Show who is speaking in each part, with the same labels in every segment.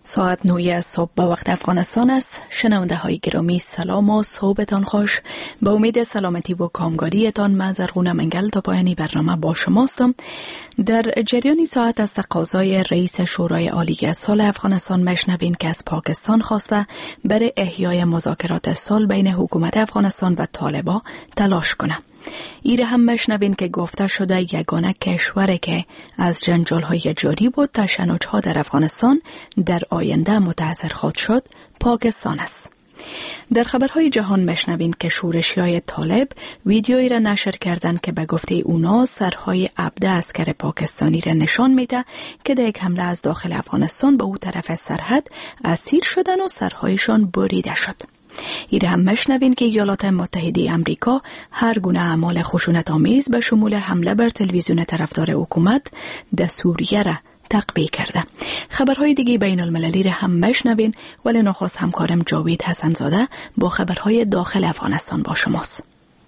Speaker 1: ساعت 9 صبح به وقت افغانستان است. شنونده های گرامی سلام و صبحتان خوش. به امید سلامتی و کامگاریتان من زرغونه منگل تا پایانی برنامه با شماستم. در جریان ساعت از تقاضای رئیس شورای عالی سال افغانستان مشنوین که از پاکستان خواسته برای احیای مذاکرات صلح بین حکومت افغانستان و طالبان تلاش کنه. ایره هم مشنوین که گفته شده یگانه کشوری که از جنجال‌های جاری بود تشنج‌ها در افغانستان در آینده متأثر خواهد شد پاکستان است. در خبرهای جهان مشنوین که شورشیای طالب ویدیویی را نشر کردند که به گفته اونا سرهای عبده عسکر پاکستانی را نشان میده که در یک حمله از داخل افغانستان به او طرف سرحد اسیر شدن و سرهایشان بریده شد. ایره هم مشنوین که ایالات متحده امریکا هر گونه اعمال خشونت آمیز به شمول حمله بر تلویزیون طرفدار حکومت در سوریه را تقویه کرده. خبرهای دیگه بین المللی را هم مشنوین، ولی نخست همکارم جاوید حسنزاده با خبرهای داخل افغانستان با شماست.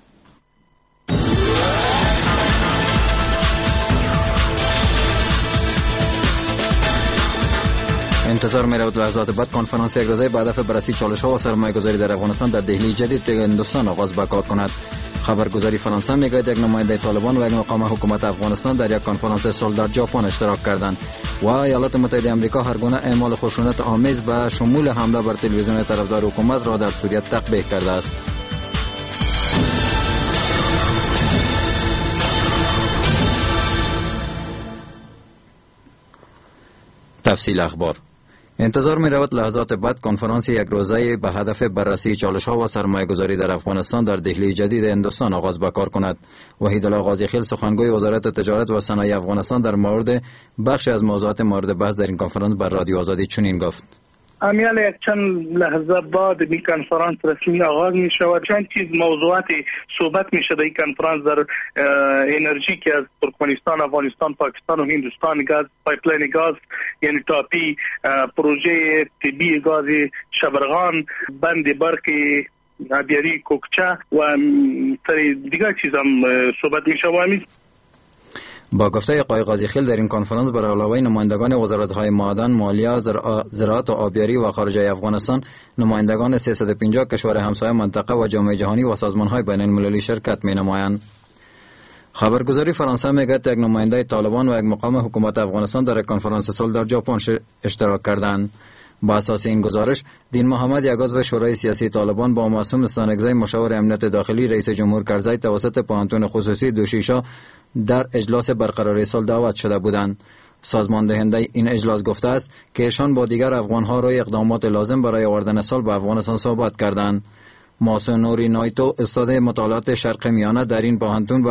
Speaker 2: انتظار می رود لحظات بعد کنفرانس یک روزه با هدف بررسی چالش‌ها و سرمایه‌گذاری در افغانستان در دهلی جدید هندوستان آغاز به کار کند. خبرگزاری فرانسه میگوید یک نماینده طالبان و یک مقام حکومت افغانستان در یک کنفرانس صلح در ژاپن اشتراک کردند و ایالات متحده آمریکا هر گونه اعمال خشونت آمیز به شمول حمله بر تلویزیون طرفدار حکومت را در سوریه تقبیح کرده است. تفصیل اخبار. انتظار می رود لحظات بعد کنفرانس یک روزه به هدف بررسی چالش‌ها و سرمایه‌گذاری در افغانستان در دهلی جدید هندوستان آغاز به کار کند. وحیدالله غازیخیل سخنگوی وزارت تجارت و صنایع افغانستان در مورد بخشی از موضوعات مورد بحث در این کنفرانس بر رادیو آزادی چنین گفت:
Speaker 3: امیال یک چند لحظه بعد این کنفرانس رسمی آغاز می شود. چند چیز موضوعات صحبت می شده این کنفرانس در انرژی که از ترکمنستان، افغانستان، پاکستان و هندوستان گاز، پایپلاین گاز یعنی تاپی، پروژه طبی گاز شبرغان، بند برق آبیاری کوکچه و دیگر چیز هم صحبت می شود.
Speaker 2: با گفته آقای غازیخیل در این کنفرانس بر علاوه نمایندگان وزارت‌های معدن، مالیه، زراعت و آبیاری و خارجه افغانستان، نمایندگان 350 کشور همسایه منطقه و جامعه جهانی و سازمان‌های بین‌المللی شرکت می‌نمایند. خبرگزاری فرانسه میگوید یک نماینده طالبان و یک مقام حکومت افغانستان در کنفرانس صلح در ژاپن اشتراک کردند. با اساس این گزارش، دین محمد یک عضو شورای سیاسی طالبان با معصوم استانکزی مشاور امنیت داخلی رئیس جمهور کرزی توسط پوهنتون خصوصی دوشیشا در اجلاس برقراری صلح دعوت شده بودند. سازمان دهنده این اجلاس گفته است که ایشان با دیگر افغان‌ها روی اقدامات لازم برای آوردن صلح به افغانستان صحبت کردند. محسن نوری نایتو استاد مطالعات شرق میانه در این پوهنتون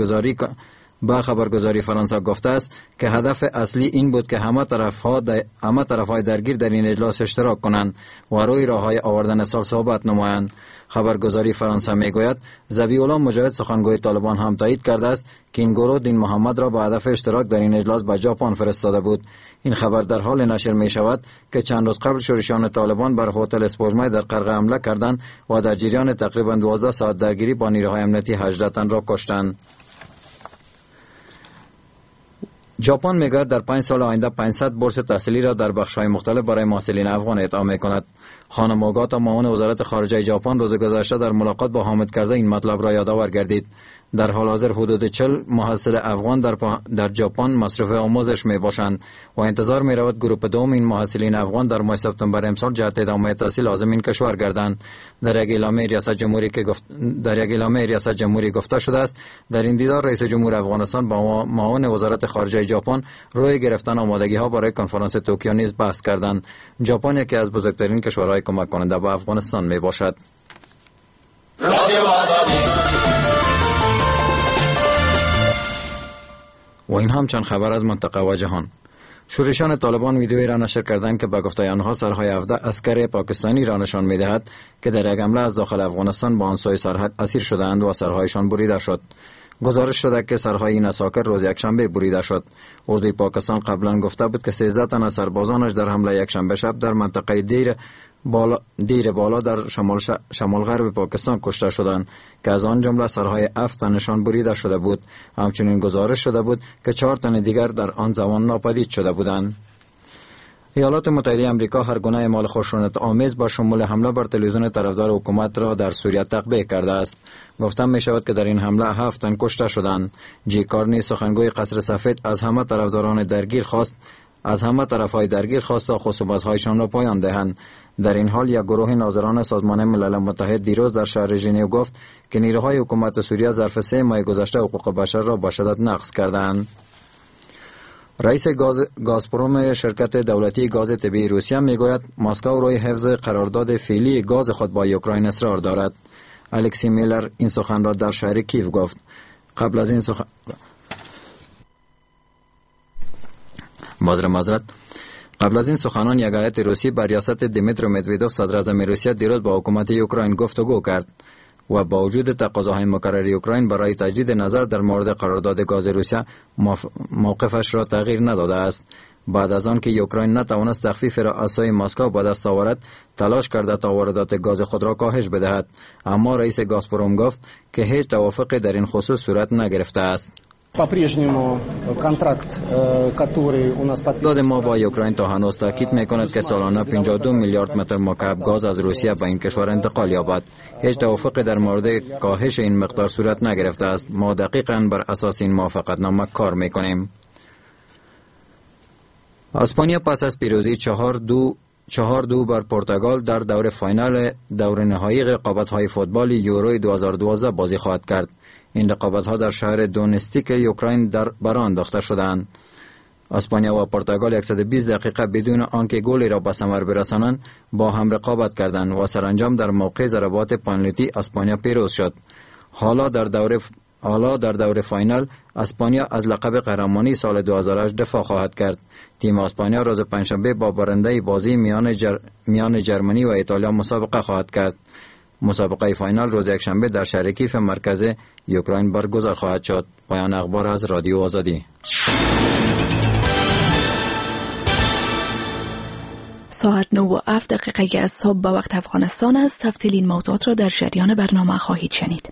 Speaker 2: با خبرگزاری فرانسه گفته است که هدف اصلی این بود که همه طرف‌های درگیر در این اجلاس اشتراک کنند و روی راه‌های آوردن صلح صحبت نمایند. خبرگزاری فرانسه میگوید ذبیح الله مجاهد سخنگوی طالبان هم تایید کرده است که این گروه دین محمد را به هدف اشتراک در این اجلاس به ژاپن فرستاده بود. این خبر در حال نشر می شود که چند روز قبل شورشیان طالبان بر هتل اسپوژمای در قرقه حمله کردند و در جریان تقریبا 12 ساعت درگیری با نیروهای امنیتی 18 تن را کشتند. ژاپن میگوید در 5 سال آینده 500 بورس تحصیلی را در بخش‌های مختلف برای محصلین افغان اعطا می‌کند. خانم اوگاتا معاون وزارت خارجه ژاپن روز گذشته در ملاقات با حامد کرزی این مطلب را یادآور گردید. در حال حاضر حدود 40 محصل افغان در ژاپن مصرف آموزش میباشند و انتظار میرود گروه دوم این محصلین افغان در ماه سپتامبر امسال جهت ادامه تحصیل عازم این کشور گردند. در یک اعلامیه ریاست جمهوری گفته شده است در این دیدار رئیس جمهور افغانستان با معاون وزارت خارجه ژاپن روی گرفتن آمادگی‌ها برای کنفرانس توکیو نیز بحث کردند. ژاپن یکی از بزرگترین کشورهای کمک کننده به افغانستان میباشد. و این هم چند خبر از منطقه و جهان. شورشیان طالبان ویدیویی را نشر کردند که به گفته آنها سرهای 17 عسکر پاکستانی را نشان می‌دهد که در یک حمله از داخل افغانستان با آن سوی سرحد اسیر شدند و سرهایشان بریده شد. گزارش شده که سرهای این عساکر روز یکشنبه بریده شد. اردوی پاکستان قبلا گفته بود که 13 تن از سربازانش در حمله یکشنبه شب در منطقه دیر بالا در شمال غرب پاکستان کشته شدند که از آن جمله سرهای 7 تنشان بریده شده بود. همچنین گزارش شده بود که 4 تن دیگر در آن زمان ناپدید شده بودند. ایالات متحده آمریکا هر گونه اعمال خشونت آمیز با شمول حمله بر تلویزیون طرفدار حکومت را در سوریه تقبیح کرده است. گفتم می شود که در این حمله 7 تن کشته شدند. جی کارنی سخنگوی قصر سفید از همه طرفداران درگیر خواست تا خصومت‌هایشان را پایان دهند. در این حال یک گروه ناظران سازمان ملل متحد دیروز در شهر ژنو گفت که نیروهای حکومت سوریه ظرف 3 ماه گذشته حقوق بشر را با شدت نقض کردند. رئیس گازپروم شرکت دولتی گاز طبیعی روسیه میگوید مسکو روی حفظ قرارداد فعلی گاز خود با اوکراین اصرار دارد. الکسی میلر این سخن را در شهر کیف گفت. قبل از این سخنان یک هیئت روسی بر ریاست دیمیترو مدویدوف صدر اعظم روسیه دیروز با حکومت اوکراین گفتگو کرد و با وجود تقاضاهای مکرر اوکراین برای تجدید نظر در مورد قرارداد گاز روسیه موقفش را تغییر نداده است. بعد از آن که اوکراین نتوانست تخفیف رأسای مسکو به دست آورد، تلاش کرده تا واردات گاز خود را کاهش بدهد، اما رئیس گازپروم گفت که هیچ توافقی در این خصوص صورت نگرفته است. داد ما با اوکراین تا هنوز تاکید میکند که سالانه 52 میلیارد متر مکعب گاز از روسیه به این کشور انتقال یابد. هیچ توافقی در مورد کاهش این مقدار صورت نگرفته است. ما دقیقاً بر اساس این موافقتنامه کار میکنیم. اسپانیا پس از پیروزی 4-2 بر پرتغال در دور فاینال دور نهایی رقابت‌های فوتبال یورو 2012 بازی خواهد کرد. این رقابت‌ها در شهر دونستیک اوکراین برآن انداخته شدند. اسپانیا و پرتغال 120 دقیقه بدون آنکه گلی را به ثمر برسانند با هم رقابت کردند و سرانجام در موقع ضربات پنالتی اسپانیا پیروز شد. حالا در دور فاینال اسپانیا از لقب قهرمانی سال 2008 دفاع خواهد کرد. تیم اسپانیا روز پنجشنبه با برنده بازی میان جرمنی و ایتالیا مسابقه خواهد کرد. مسابقه فاینال روز یکشنبه در شهر کیف مرکز اوکراین برگزار خواهد شد. پایان اخبار از رادیو آزادی.
Speaker 1: ساعت 9:07 از صبح به وقت افغانستان است. تفصیل این موضوعات را در جریان برنامه خواهید شنید.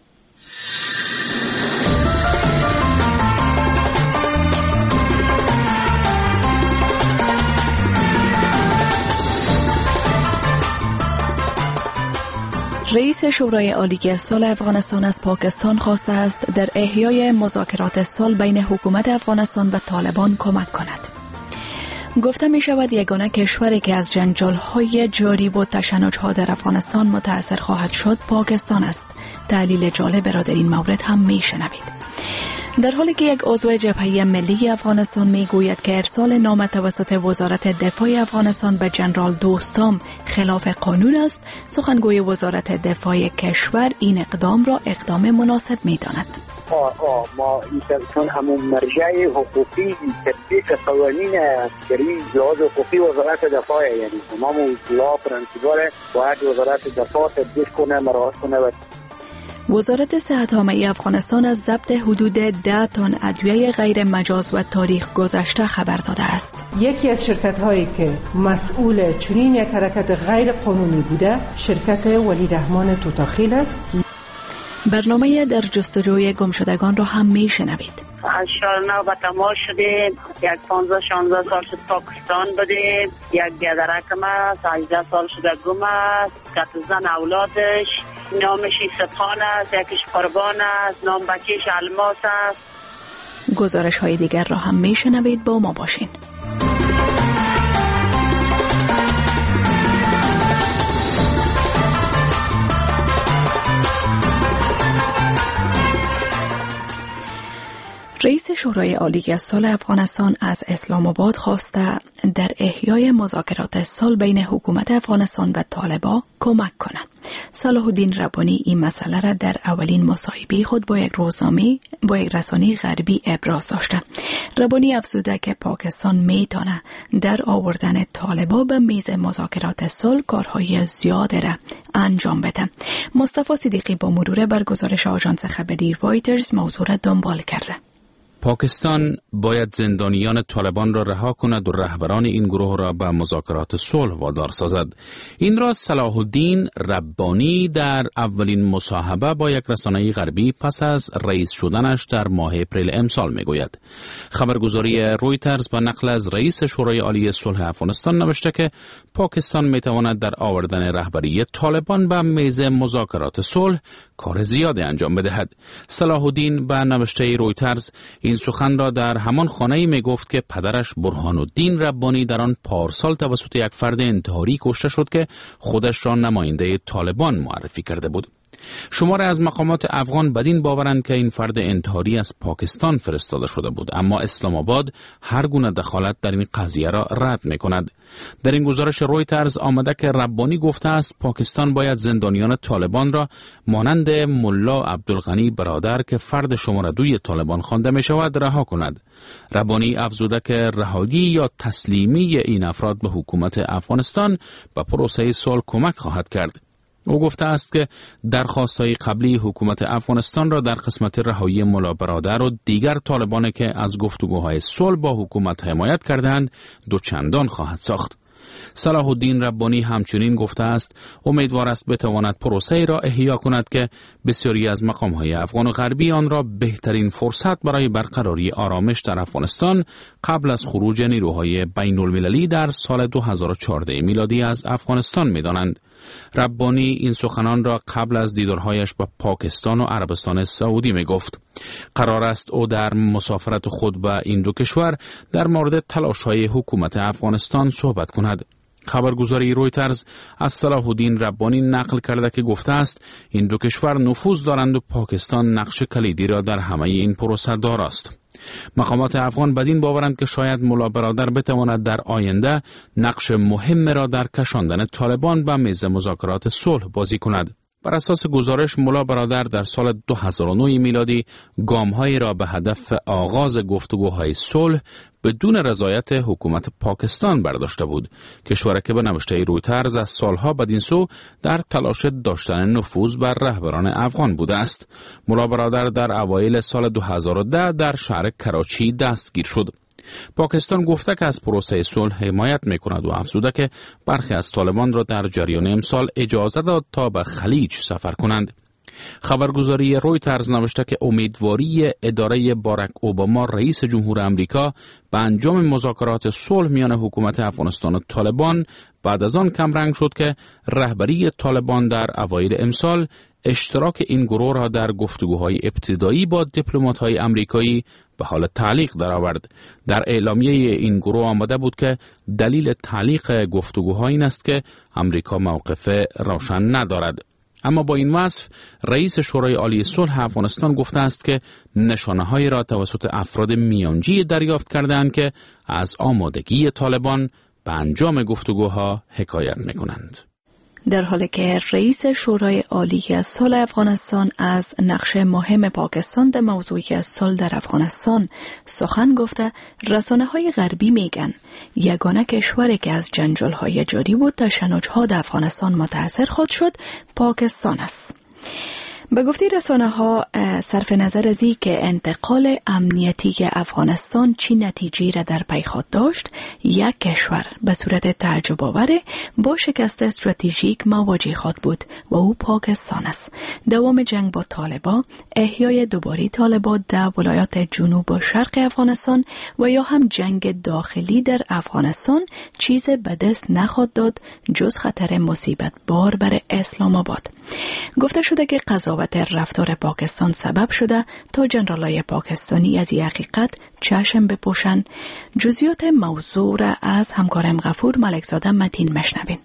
Speaker 1: رئیس شورای عالی صلح افغانستان از پاکستان خواسته است در احیای مذاکرات صلح بین حکومت افغانستان و طالبان کمک کند. گفته می شود یگانه کشوری که از جنجال‌های جاری و تشنج‌ها در افغانستان متأثر خواهد شد پاکستان است. دلیل جالب را در این مورد هم می شنوید. در حالی که یک عضو جبهه ملی افغانستان می گوید که ارسال نامه توسط وزارت دفاع افغانستان به جنرال دوستام خلاف قانون است، سخنگوی وزارت دفاع کشور این اقدام را اقدام مناسب می داند.
Speaker 4: ما چون همون مرجع حقوقی تطبیق قوانین عسکری لحاظ حقوقی وزارت دفاع، یعنی تمام اصولا پرنسیپال باید وزارت دفاع تطبیق کنه، مراعات کنه.
Speaker 1: وزارت صحت عامه افغانستان از ضبط حدود 10 تن ادویه غیر مجاز و تاریخ گذشته خبر داده است.
Speaker 5: یکی از شرکت هایی که مسئول چنین یک حرکت غیر قانونی بوده شرکت ولیرحمان توتاخیل است.
Speaker 1: برنامه در جستجوی گمشدگان را هم می شنوید.
Speaker 6: از شهر به تماس شده، یک 15-16 سال شد پاکستان بده، یک بیادرکم است، 18 سال شده گم است، قتل زن اولادش، نامش سپان است، یکیش قربان است، نام بچهش الماس است.
Speaker 1: گزارش های دیگر را هم می شنوید، با ما باشین. رئیس شورای عالی صلح افغانستان از اسلام آباد خواسته در احیای مذاکرات صلح بین حکومت افغانستان و طالبان کمک کند. صلاح الدین ربانی این مسئله را در اولین مصاحبه خود با یک رسانه غربی ابراز داشته. ربانی افزوده که پاکستان میتونه در آوردن طالبان به میز مذاکرات صلح کارهای زیاده را انجام بده. مصطفی صدیقی با مرور بر گزارش آژانس خبری رایترز موضوع را دنبال کرده.
Speaker 7: پاکستان باید زندانیان طالبان را رها کند و رهبران این گروه را به مذاکرات صلح وادار سازد. این را صلاح الدین ربانی در اولین مصاحبه با یک رسانه غربی پس از رئیس شدنش در ماه اپریل امسال میگوید. خبرگزاری رویترز با نقل از رئیس شورای عالی صلح افغانستان نوشته که پاکستان میتواند در آوردن رهبری طالبان به میز مذاکرات صلح کار زیادی انجام بدهد. صلاح الدین به نوشته رویترز این سخن را در همان خانه‌ای میگفت که پدرش برهان الدین ربانی در آن پارسال توسط یک فرد انتحاری کشته شد که خودش را نماینده طالبان معرفی کرده بود. شماری از مقامات افغان بدین باورند که این فرد انتحاری از پاکستان فرستاده شده بود، اما اسلام آباد هر گونه دخالت در این قضیه را رد می‌کند. در این گزارش رویترز آمده که ربانی گفته است پاکستان باید زندانیان طالبان را مانند ملا عبدالغنی برادر که فرد شماره 2 طالبان خوانده می شود رها کند. ربانی افزوده که رهایی یا تسلیمی این افراد به حکومت افغانستان به پروسه صلح کمک خواهد کرد. او گفته است که درخواست‌های قبلی حکومت افغانستان را در قسمت رهایی ملا برادر و دیگر طالبان که از گفتگوهای صلح با حکومت حمایت کردند دوچندان خواهد ساخت. صلاح الدین ربانی همچنین گفته است امیدوار است بتواند پروسه‌ای را احیا کند که بسیاری از مقام‌های افغان و غربی آن را بهترین فرصت برای برقراری آرامش در افغانستان قبل از خروج نیروهای بین‌المللی در سال 2014 میلادی از افغانستان می‌دانند. ربانی این سخنان را قبل از دیدارهایش با پاکستان و عربستان سعودی می گفت. قرار است او در مسافرت خود به این دو کشور در مورد تلاش‌های حکومت افغانستان صحبت کند. خبرگزاری رویترز از صلاح الدین ربانی نقل کرده که گفته است این دو کشور نفوذ دارند و پاکستان نقش کلیدی را در همه این پروسه دارست. مقامات افغان بدین باورند که شاید ملا برادر بتواند در آینده نقش مهم را در کشاندن طالبان به میز مذاکرات صلح بازی کند. بر اساس گزارش ملا برادر در سال 2009 میلادی گام‌هایی را به هدف آغاز گفتگوهای صلح بدون رضایت حکومت پاکستان برداشته بود. کشوری که به نوشته رویترز از سالها بدین سو در تلاش داشتن نفوذ بر رهبران افغان بوده است. ملا برادر در اوایل سال 2010 در شهر کراچی دستگیر شد. پاکستان گفته که از پروسه صلح حمایت می‌کند و افزوده که برخی از طالبان را در جریان امسال اجازه داد تا به خلیج سفر کنند. خبرگزاری رویترز نوشته که امیدواری اداره باراک اوباما رئیس جمهور امریکا به انجام مذاکرات صلح میان حکومت افغانستان و طالبان بعد از آن کمرنگ شد که رهبری طالبان در اوایل امسال اشتراک این گروه را در گفتگوهای ابتدایی با دیپلمات‌های آمریکایی به حال تعلیق درآورد. در اعلامیه این گروه آمده بود که دلیل تعلیق گفتگوها این است که آمریکا موقف روشن ندارد. اما با این وصف رئیس شورای عالی صلح افغانستان گفته است که نشانه‌هایی را توسط افراد میانجی دریافت کردند که از آمادگی طالبان به انجام گفتگوها حکایت می‌کنند.
Speaker 1: در حالی که رئیس شورای عالی صلح افغانستان از نقش مهم پاکستان در موضوع صلح در افغانستان سخن گفته، رسانه‌های غربی میگن یگانه کشوری که از جنجال‌های جاری و تشنج‌ها در افغانستان متاثر خود شد پاکستان است. به گفته رسانه‌ها صرف نظر از این که انتقال امنیتی افغانستان چی نتیجه را در پی خود داشت، یک کشور به صورت تعجب آور با شکست استراتژیک مواجه خود بود و او پاکستان است. دوام جنگ با طالبان، احیای دوباره طالبان در ولایات جنوب و شرق افغانستان و یا هم جنگ داخلی در افغانستان چیز به دست نخواهد داد جز خطر مصیبت بار بر اسلام آباد. گفته شده که قضاوت رفتار پاکستان سبب شده تا جنرالای پاکستانی از این حقیقت چشم بپوشند. جزئیات موضوع را از همکارم غفور ملکزاده متین مشنوین.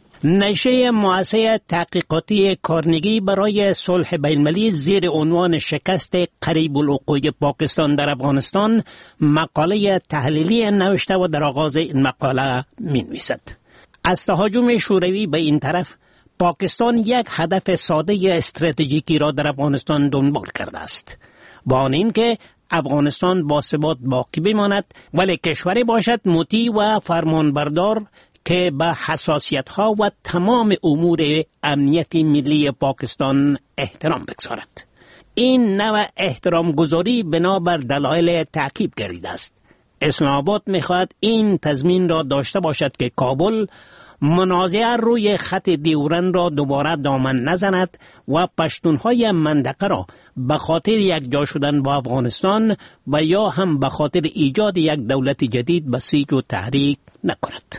Speaker 8: نشریه مؤسسه تحقیقاتی کارنگی برای صلح بین‌المللی زیر عنوان شکست قریب الوقوع پاکستان در افغانستان مقاله تحلیلی نوشته و در آغاز این مقاله می‌نویسد: از تهاجم شوروی به این طرف پاکستان یک هدف ساده استراتژیکی را در افغانستان دنبال کرده است، با آن اینکه افغانستان با ثبات باقی بماند ولی کشوری باشد مطیع و فرمانبردار که به حساسیت‌ها و تمام امور امنیتی ملی پاکستان احترام بگذارد. این نوع احترام گذاری بنابر دلایل تعقیب گردیده است. اسلام آباد می‌خواهد این تضمین را داشته باشد که کابل منازعه روی خط دیورن را دوباره دامن نزند و پشتونهای منطقه را به خاطر یک جا شدن با افغانستان و یا هم به خاطر ایجاد یک دولت جدید بسیج و تحریک نکند.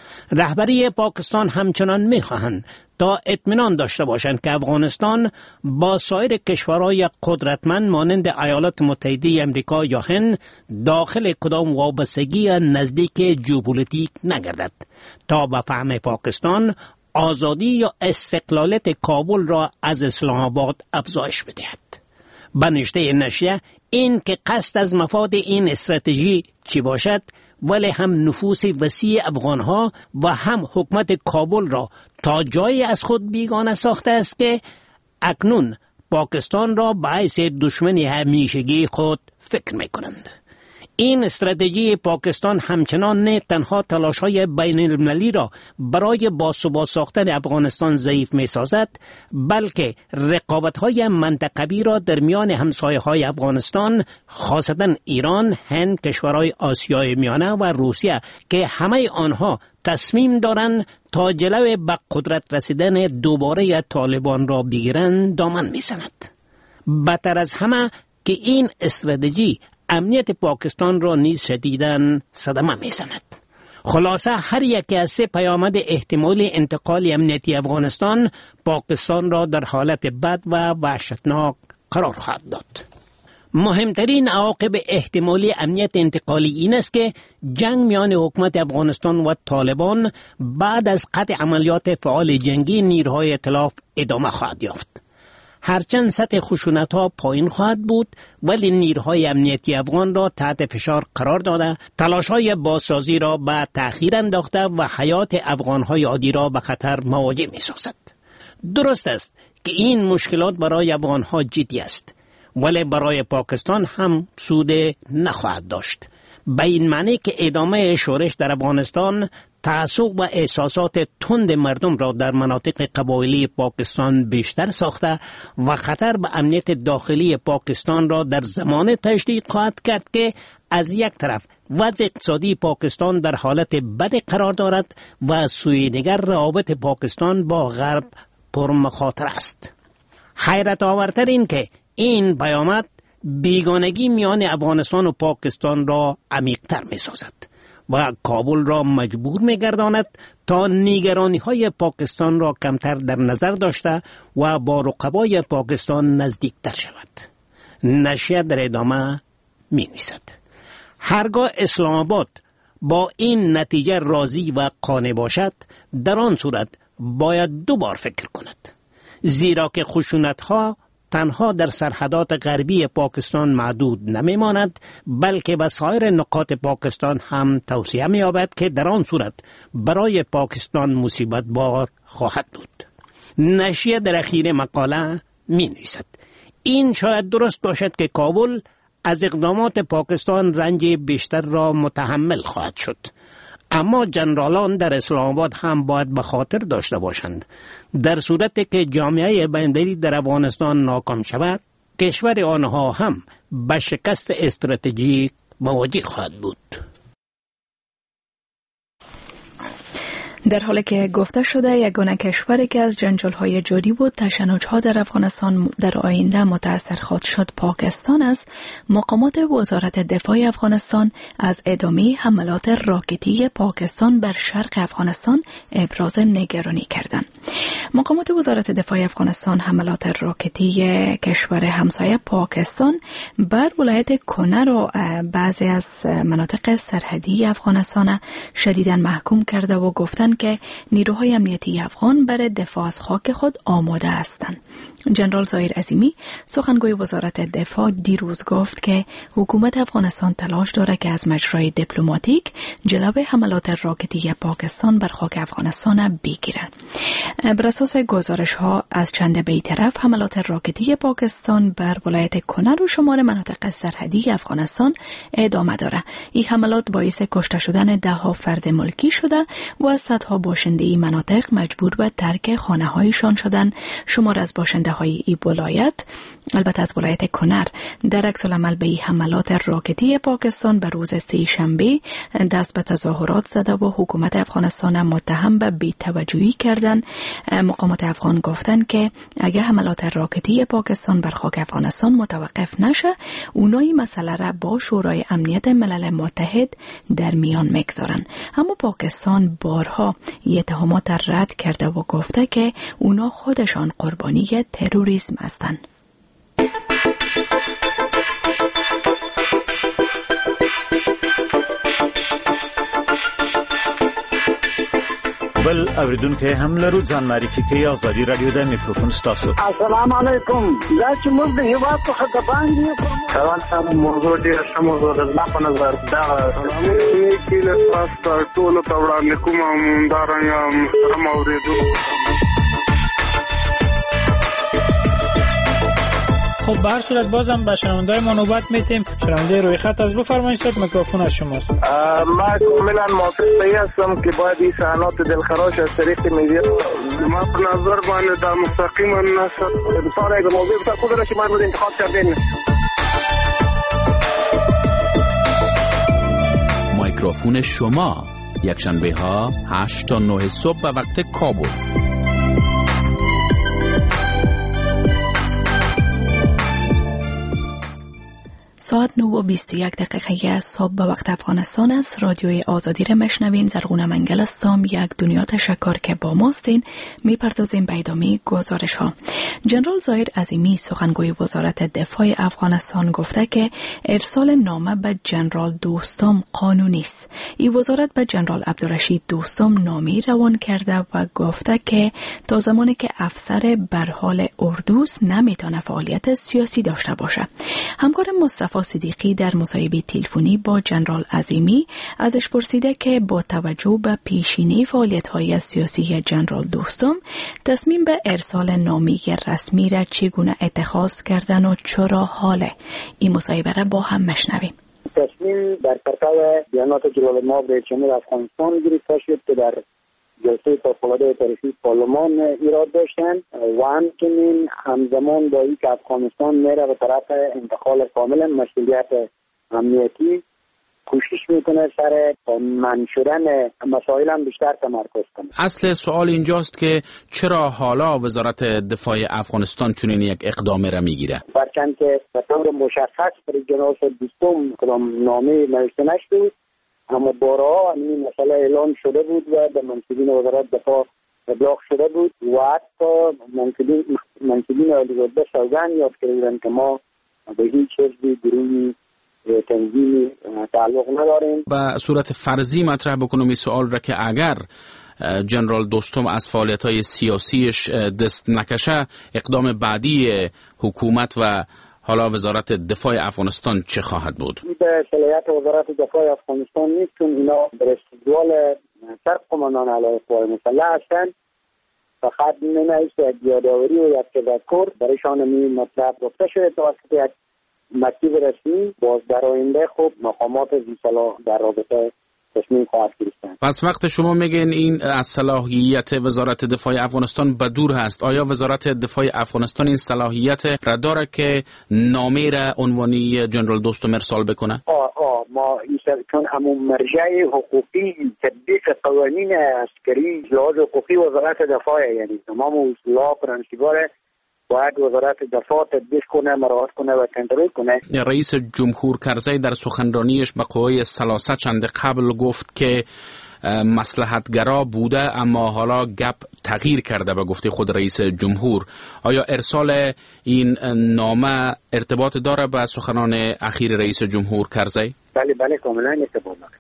Speaker 8: رهبری پاکستان همچنان می‌خواهند تا اطمینان داشته باشند که افغانستان با سایر کشورهای قدرتمند مانند ایالات متحده آمریکا یا هند داخل کدام وابستگی نزدیک ژئوپلیتیک نگردد تا به فهم پاکستان آزادی یا استقلالیت کابل را از اسلام آباد افزایش بدهد. به نشته نشیه این که قصد از مفاد این استراتژی چی باشد، ولی هم نفوس وسیع افغانها و هم حکومت کابل را تا جایی از خود بیگانه ساخته است که اکنون پاکستان را به حیث دشمن همیشگی خود فکر می کنند. این استراتژی پاکستان همچنان نه تنها تلاش‌های بین المللی را برای باثبات ساختن افغانستان ضعیف می‌سازد، بلکه رقابت‌های منطقوی را در میان همسایه‌های افغانستان، خاصتاً ایران، هند، کشورهای آسیای میانه و روسیه که همه آنها تصمیم دارند تا جلو به قدرت رسیدن دوباره طالبان را بگیرند دامن می‌زند. بدتر از همه که این استراتژی امنیت پاکستان را نیز شدیداً صدمه می‌زند. خلاصه هر یکی از سه پیامد احتمال انتقال امنیتی افغانستان پاکستان را در حالت بد و وحشتناک قرار خواهد داد. مهمترین عواقب احتمالی امنیت انتقالی این است که جنگ میان حکومت افغانستان و طالبان بعد از قطع عملیات فعال جنگی نیروهای ائتلاف ادامه خواهد یافت. هرچند سطح خشونت‌ها پایین خواهد بود، ولی نیروهای امنیتی افغان را تحت فشار قرار داده، تلاش‌های بازسازی را به تأخیر انداخته و حیات افغان‌های عادی را به خطر مواجه می‌سازد. درست است که این مشکلات برای افغان‌ها جدی است، ولی برای پاکستان هم سود نخواهد داشت. به این معنی که ادامه شورش در افغانستان تعصب و احساسات تند مردم را در مناطق قبایلی پاکستان بیشتر ساخته و خطر به امنیت داخلی پاکستان را در زمان تشدید خواهد کرد که از یک طرف وضع اقتصادی پاکستان در حالت بد قرار دارد و از سوی دیگر روابط پاکستان با غرب پرمخاطر است. حیرت آورتر این که این پیامد بیگانگی میان افغانستان و پاکستان را عمیق‌تر می‌سازد و کابل را مجبور می‌گرداند تا نگرانی‌های پاکستان را کمتر در نظر داشته و با رقبای پاکستان نزدیکتر شود. نشریه در ادامه می‌نویسد: هرگاه اسلام آباد با این نتیجه راضی و قانع باشد، در آن صورت باید دوبار فکر کند، زیرا که خشونت‌ها تنها در سرحدات غربی پاکستان محدود نمیماند، بلکه به سایر نقاط پاکستان هم توسعه می‌یابد که در آن صورت برای پاکستان مصیبت بار خواهد بود. نشریه در اخیر مقاله می‌نویسد: این شاید درست باشد که کابل از اقدامات پاکستان رنج بیشتر را متحمل خواهد شد، اما جنرالان در اسلام آباد هم باید به خاطر داشته باشند در صورتی که جامعه بین‌المللی در افغانستان ناکام شود، کشور آنها هم به شکست استراتژیک مواجه خواهد بود.
Speaker 1: در حالی که گفته شده یگانه کشوری که از جنجال‌های جاری و تشنج‌ها در افغانستان در آینده متأثر خواهد شد پاکستان است، مقامات وزارت دفاع افغانستان از ادامه حملات راکتی پاکستان بر شرق افغانستان ابراز نگرانی کردند. مقامات وزارت دفاع افغانستان حملات راکتی کشور همسایه پاکستان بر ولایت کنر و بعضی از مناطق سرحدی افغانستان شدیداً محکوم کرده و گفتند که نیروهای امنیتی افغان برای دفاع از خاک خود آماده هستند. جنرال ظاهر عظیمی سخنگوی وزارت دفاع دیروز گفت که حکومت افغانستان تلاش دارد که از مجرای دیپلماتیک جلوی حملات راکتی پاکستان بر خاک افغانستان بگیرد. بر اساس گزارش‌ها از چند بی‌طرف حملات راکتی پاکستان بر ولایت کنر و شمار مناطق سرحدی افغانستان ادامه دارد. این حملات باعث کشته شدن ده‌ها فرد ملکی شده و صدها باشنده این مناطق مجبور به ترک خانه‌هایشان شدند. شمار از باشنده های ای ولایت، البته از ولایت کنر، در عکس العمل به حملات راکتی پاکستان به روز سه شنبه دست به تظاهرات زده و حکومت افغانستان متهم به بی‌توجهی کردن. مقامات افغان گفتن که اگر حملات راکتی پاکستان بر خاک افغانستان متوقف نشه، اونایی مسئله را با شورای امنیت ملل متحد در میان میگذارن. اما پاکستان بارها اتهامات رد کرده و گفته که اونا خودشان قربانی تروریسم هستند.
Speaker 9: بل اوریدونکو هم لرو ځان معرفي کوي آزادي رادیو د میکروفون ستاسو.
Speaker 4: السلام علیکم. دا چې موږ د هیواد په خطه باندې
Speaker 3: کله موضوع ډېر ښه موضوع ده. زما په نظر دا کې له تاسو ټولو ته وړاندې کوم همدارنګه محترم اوریدونکو.
Speaker 10: خب به هر صورت بازم به شنونده‌های ما نوبت میتیم. شنونده روی خط از بفرمایید، صد میکروفون از شماست.
Speaker 3: ما کاملا موافق هستم که باید این صحنات دلخراش از طریق میدیا ما په نظر باندې دا مستقیما نشد انسان یک موضوع تا خود را شما رو انتخاب کردین.
Speaker 7: میکروفون شما یکشنبه ها 8 تا 9 صبح به وقت کابل.
Speaker 1: ساعت 9:21 صبح به وقت افغانستان است. رادیوی آزادی را مشنوین. زرغونه منگل هستم. یک دنیا تشکر که با ماستین. میپردازیم به ادامه گزارش ها. جنرال ظاهر عظیمی سخنگوی وزارت دفاع افغانستان گفته که ارسال نامه به جنرال دوستم قانونی است. این وزارت به جنرال عبدالرشید دوستم نامه روان کرده و گفته که تا زمانی که افسر بر حال اردوست نمیتونه فعالیت سیاسی داشته باشه. همکار مصطفی صدیقی در مصاحبه تلفنی با جنرال عظیمی ازش پرسیده که با توجه به پیشینه فعالیت‌های سیاسی جنرال دوستم تصمیم به ارسال نامه رسمی را چگونه اتخاذ کردن و چرا حاله. این مصاحبه را با هم مشنویم.
Speaker 4: تصمیم در پرتو بیانات جلال مآب رئیس جمهور افغانستان گرفته شد که در جلسه فوق‌العاده تاریخی پارلمان ایراد داشتند و همچنین همزمان با اینکه افغانستان میره به طرف انتقال کامل مسئولیت امنیتی کوشش میکنه سر من شدن مسائل هم بیشتر تمرکز کنه.
Speaker 7: اصل سوال اینجاست که چرا حالا وزارت دفاع افغانستان چنین یک اقدام را میگیره؟
Speaker 4: برچند که به طور مشخص برای جنرال دوستم کدام نامه نوشته نشد، اما بارها این مسئله اعلان شده بود و به منصبین وزارت دفاع ابلاغ شده بود و حتی منصبین عالی‌رتبه سوگند یاد کردند که ما به هیچ حزبی گروهی تنظیمی تعلق نداریم.
Speaker 7: به صورت فرضی مطرح بکنم این سوال را که اگر جنرال دوستم از فعالیت‌های سیاسیش دست نکشه، اقدام بعدی حکومت و حالا وزارت دفاع افغانستان چه خواهد بود؟
Speaker 4: به صلاحیت وزارت دفاع افغانستان نیست، چون اینا در استقبال سر قماندان علیه قوای مسلح هستند. فقط نمیشه یک یادآوری و یک تذکر برایشان این مطلب گفته شده توسط یک مکتوب رسمی. باز در آینده خب مقامات ذی صلاح در رابطه تصمیم خواهد گرفتن.
Speaker 7: پس وقت شما میگین این از صلاحیت وزارت دفاع افغانستان به دور هست، آیا وزارت دفاع افغانستان این صلاحیت را داره که نامه را عنوانی جنرال دوستم ارسال بکنه؟
Speaker 4: ما چون همون مرجع حقوقی تطبیق قوانین عسکری لحاظ حقوقی وزارت دفاع، یعنی تمام اصولا پرنسیب‌ها باید وزارت دفاع تطبیق کنه، مراعات کنه و کنترل کنه.
Speaker 7: رئیس جمهور کرزی در سخنرانیش به قوای ثلاثه چند قبل گفت که مصلحتگرا بوده، اما حالا گپ تغییر کرده به گفته خود رئیس جمهور. آیا ارسال این نامه ارتباط داره به سخنان اخیر رئیس جمهور کرزی؟
Speaker 4: بله کاملا ارتباط داره.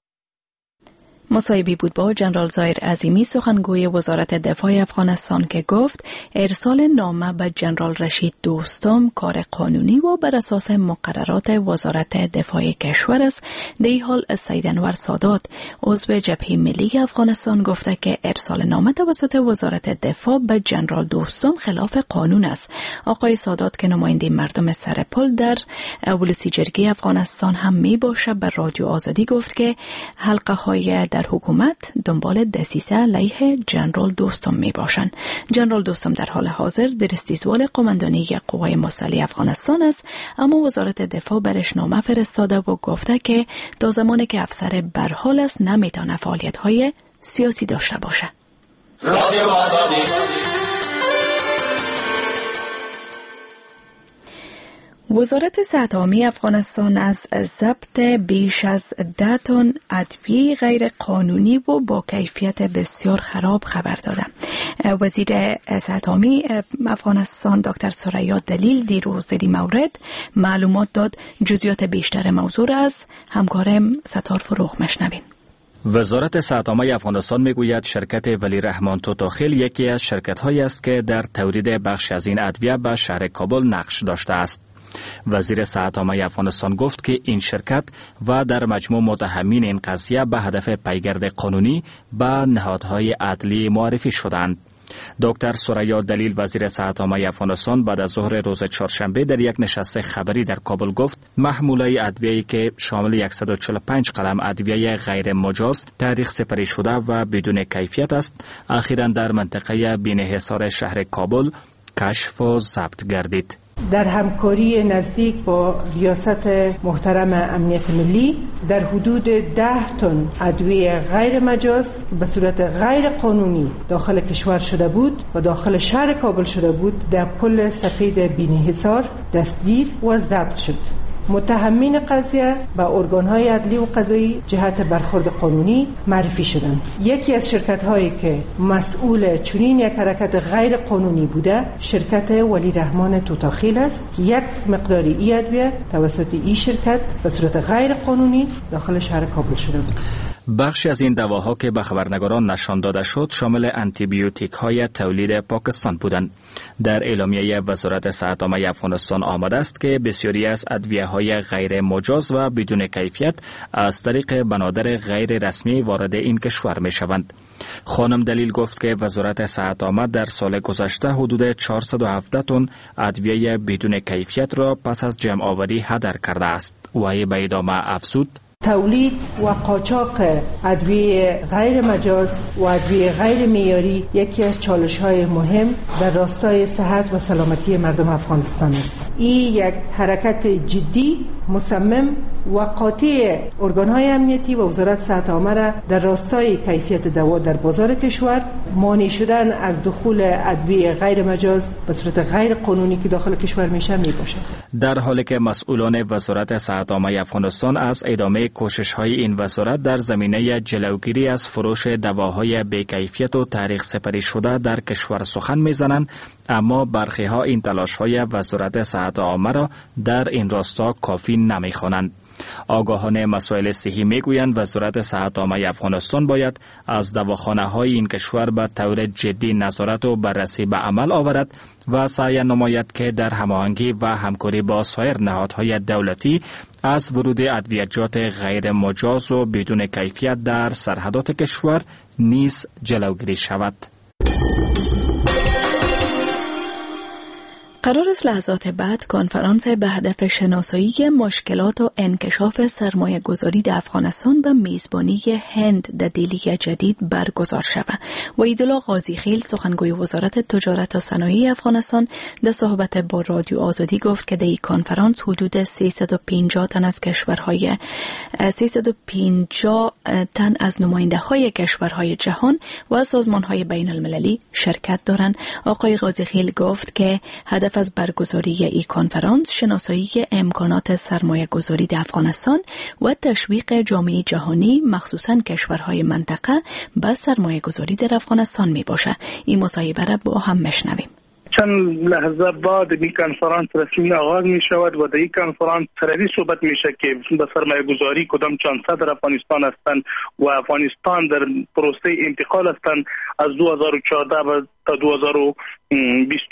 Speaker 1: مصاحبه بود با جنرال ظاهر عظیمی سخنگوی وزارت دفاع افغانستان که گفت ارسال نامه به جنرال رشید دوستم کار قانونی و بر اساس مقررات وزارت دفاع کشور است. در این حال سید انور سادات عضو جبهه ملی افغانستان گفته که ارسال نامه توسط وزارت دفاع به جنرال دوستم خلاف قانون است. آقای سادات که نماینده مردم سرپل در ولسی جرگه افغانستان هم می باشه به رادیو آزادی گفت که حلقه های در حکومت دنبال دسیسه علیه جنرال دوستم می باشند. جنرال دوستم در حال حاضر در استیزوال قماندانی قوای مسلح افغانستان است، اما وزارت دفاع برش نامه فرستاده و گفته که تا زمانی که افسر برحال است نمیتونه فعالیت‌های سیاسی داشته باشه. وزارت صحت عامه افغانستان از ضبط بیش از 10 تن ادویه غیر قانونی و با کیفیت بسیار خراب خبر داده. وزیر صحت عامه افغانستان دکتر ثریا دلیل دیروز در این مورد معلومات داد. جزئیات بیشتر موضوع از همکارم ستار فروغ مشنوین.
Speaker 11: وزارت صحت عامه افغانستان میگوید شرکت ولی رحمان توتاخیل یکی از شرکت‌هایی است که در تولید بخش از این ادویه به شهر کابل نقش داشته است. وزیر صحت عامه افغانستان گفت که این شرکت و در مجموع متهمین این قضیه به هدف پیگرد قانونی به نهادهای عدلی معرفی شدند. دکتر ثریا دلیل وزیر صحت عامه افغانستان بعد از ظهر روز چهارشنبه در یک نشست خبری در کابل گفت محموله ادویه‌ای که شامل 145 قلم ادویه غیر مجاز تاریخ سپری شده و بدون کیفیت است اخیراً در منطقه بین‌حصار شهر کابل کشف و ضبط گردید.
Speaker 5: در همکاری نزدیک با ریاست محترم امنیت ملی در حدود 10 تن ادویه غیر مجاز به صورت غیر قانونی داخل کشور شده بود و داخل شهر کابل شده بود در پل سفید بین‌حصار دستگیر و ضبط شد. متهمین قضیه به ارگان‌های عدلی و قضایی جهت برخورد قانونی معرفی شدند. یکی از شرکت‌هایی که مسئول چنین یک حرکت غیر قانونی بوده شرکت ولی رحمان توتاخیل است که یک مقداری ای ادویه توسط این شرکت به صورت غیر قانونی داخل شهر کابل شده بود.
Speaker 11: بخشی از این دواها که به خبرنگاران نشان داده شد شامل آنتیبیوتیک های تولید پاکستان بودند. در اعلامیه وزارت صحت عامه افغانستان آمده است که بسیاری از ادویه های غیر مجاز و بدون کیفیت از طریق بنادر غیر رسمی وارد این کشور می شوند. خانم دلیل گفت که وزارت صحت عامه در سال گذشته حدود 417 تن ادویه بدون کیفیت را پس از جمع آوری هدر کرده است. و به ادامه افزود
Speaker 5: تولید و قاچاق ادویه غیر مجاز و ادویه غیر معیاری یکی از چالش‌های مهم در راستای صحت و سلامتی مردم افغانستان است. این یک حرکت جدی، مصمم و قاطع ارگان‌های امنیتی و وزارت صحت عامه را در راستای کیفیت دوا در بازار کشور، مانع شدن از دخول ادویه غیر مجاز به صورت غیر قانونی که داخل کشور میشه میباشد.
Speaker 11: در حالی که مسئولان وزارت صحت عامه افغانستان از ادامه کوشش‌های این وزارت در زمینه جلوگیری از فروش دواهای بی‌کیفیت و تاریخ سپری شده در کشور سخن می‌زنند، اما برخی‌ها این تلاش‌های وزارت صحت عامه را در این راستا کافی نمی‌خوانند. آگاهان مسائل صحی میگویند وزارت صحت عامه افغانستان باید از دواخانه‌های این کشور به طور جدی نظارت و بررسی به عمل آورد و سعی نماید که در هماهنگی و همکاری با سایر نهادهای دولتی از ورود ادویجات غیر مجاز و بدون کیفیت در سرحدات کشور نیز جلوگیری شود.
Speaker 1: قرار است لحظات بعد کنفرانس به هدف شناسایی مشکلات و انکشاف سرمایه گذاری در افغانستان به میزبانی هند در دهلی جدید برگزار شود. وحیدالله قاضیخیل سخنگوی وزارت تجارت و صنایع افغانستان در صحبت با رادیو آزادی گفت که در این کنفرانس حدود 350 تن از کشورهای 350 تن از نماینده های کشورهای جهان و سازمان های بین المللی شرکت دارند. آقای قاضیخیل گفت که هدف از برگزاری این کنفرانس شناسایی امکانات سرمایه گذاری در افغانستان و تشویق جامعه جهانی مخصوصاً کشورهای منطقه به سرمایه گذاری در افغانستان می باشه. این مصاحبه را با هم میشنویم.
Speaker 3: چند لحظه بعد این کنفرانس رسمی آغاز می شود و در این کنفرانس سروی صحبت می شود که به سرمایه گذاری کدام چانسه در افغانستان هستند و افغانستان در پروسه انتقال هستند از 2014 تا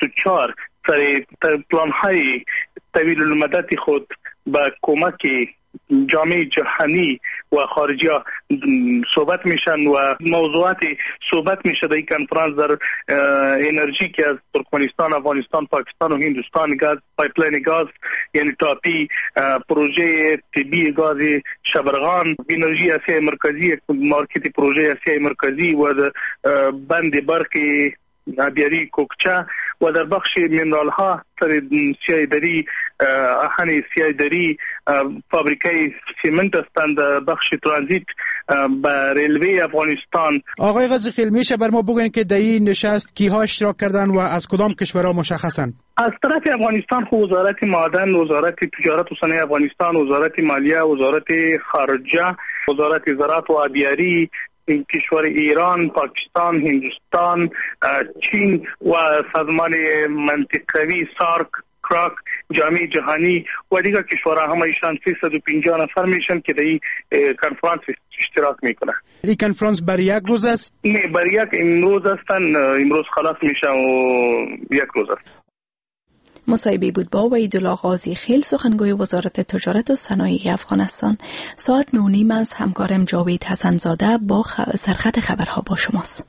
Speaker 3: 2024 سر پلان های طویل المدت خود به کمک جامعه جهانی و خارجی صحبت میشن و موضوعات صحبت میشه در این کنفرانس در انرژی که از ترکمنستان، افغانستان، پاکستان و هندوستان، گاز، پایپلاین گاز یعنی تاپی، پروژه طبی گاز شبرغان، انرژی آسیای مرکزی، مارکت پروژه آسیای مرکزی و بند برق آبیاری کوکچه و در بخش منرال ها سر سیایدری، اهن سیایدری، فابریکای سیمنت هستند، بخش ترانزیت با ریلوی افغانستان.
Speaker 12: آقای قاضیخیل میشه بر ما بگوین که در این نشست کیها اشتراک کردن و از کدام کشورها مشخصن؟
Speaker 3: از طرف افغانستان خو وزارت معدن، وزارت تجارت و صنایع افغانستان، وزارت مالیه، وزارت خارجه، وزارت زراعت و آبیاری، کشور ایران، پاکستان، هندوستان، چین و سازمان منطقوی سارک، کراک، جامعه جهانی و دیگر کشورها هم ایشان 350 نفر میشن که در این کنفرانس اشتراک میکنن.
Speaker 12: این کنفرانس برای یک روز است؟
Speaker 3: نه، برای یک امروز هستن، امروز خلاص میشن و یک روز است.
Speaker 1: مصاحبه بود با وحیدالله قاضیخیل، سخنگوی وزارت تجارت و صنایع افغانستان. ساعت 9:30 از همکارم جاوید حسنزاده با سرخط خبرها با شماست.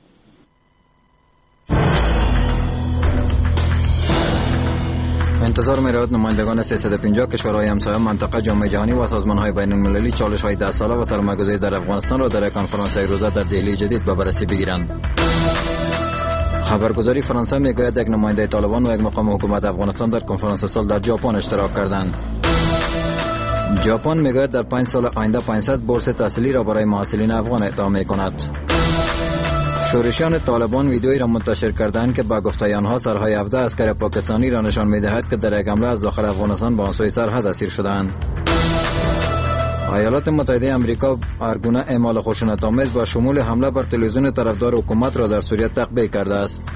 Speaker 2: انتظار می‌رود نمایندگان 350 کشورهای همسایه منطقه، جامعه جهانی و سازمان‌های بین‌المللی چالش‌های 10 ساله و سرمایه‌گذاری در افغانستان را در کنفرانس روزه در دهلی جدید به بررسی بگیرند. خبرگزاری فرانسه میگوید یک نماینده طالبان و یک مقام حکومت افغانستان در کنفرانس سال در ژاپن اشتراک کردند. ژاپن میگوید در 5 سال آینده 500 بورس تحصیلی را برای محصلین افغان اعطا می‌کند. شورشیان طالبان ویدیویی را منتشر کردند که با گفته آنها سرهای 17 عسکر پاکستانی را نشان می‌دهد که در یک حمله از داخل افغانستان به سوی سرحد اسیر شدند. ایالات متحده آمریکا هرگونه اعمال خشونت‌آمیز با شمول حمله بر تلویزیون طرفدار حکومت را در سوریه تقبیح کرده است.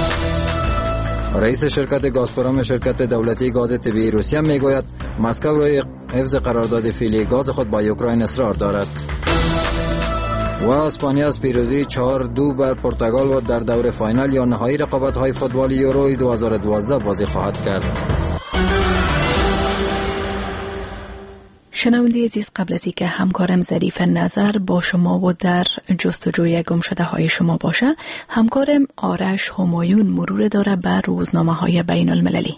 Speaker 2: رئیس شرکت گازپروم، شرکت دولتی گاز طبیعی روسیه میگوید مسکو روی حفظ قرارداد فعلی گاز خود با اوکراین اصرار دارد. و اسپانیا از پیروزی 4-2 بر پرتغال و در دور فاینال یا نهایی رقابت‌های فوتبال یورو 2012 بازی خواهد کرد.
Speaker 1: شنونده عزیز، قبل از اینکه همکارم ظریف نظر با شما و در جستجوی گم شده های شما باشه، همکارم آرش همایون مرور داره بر روزنامه‌های بین المللی.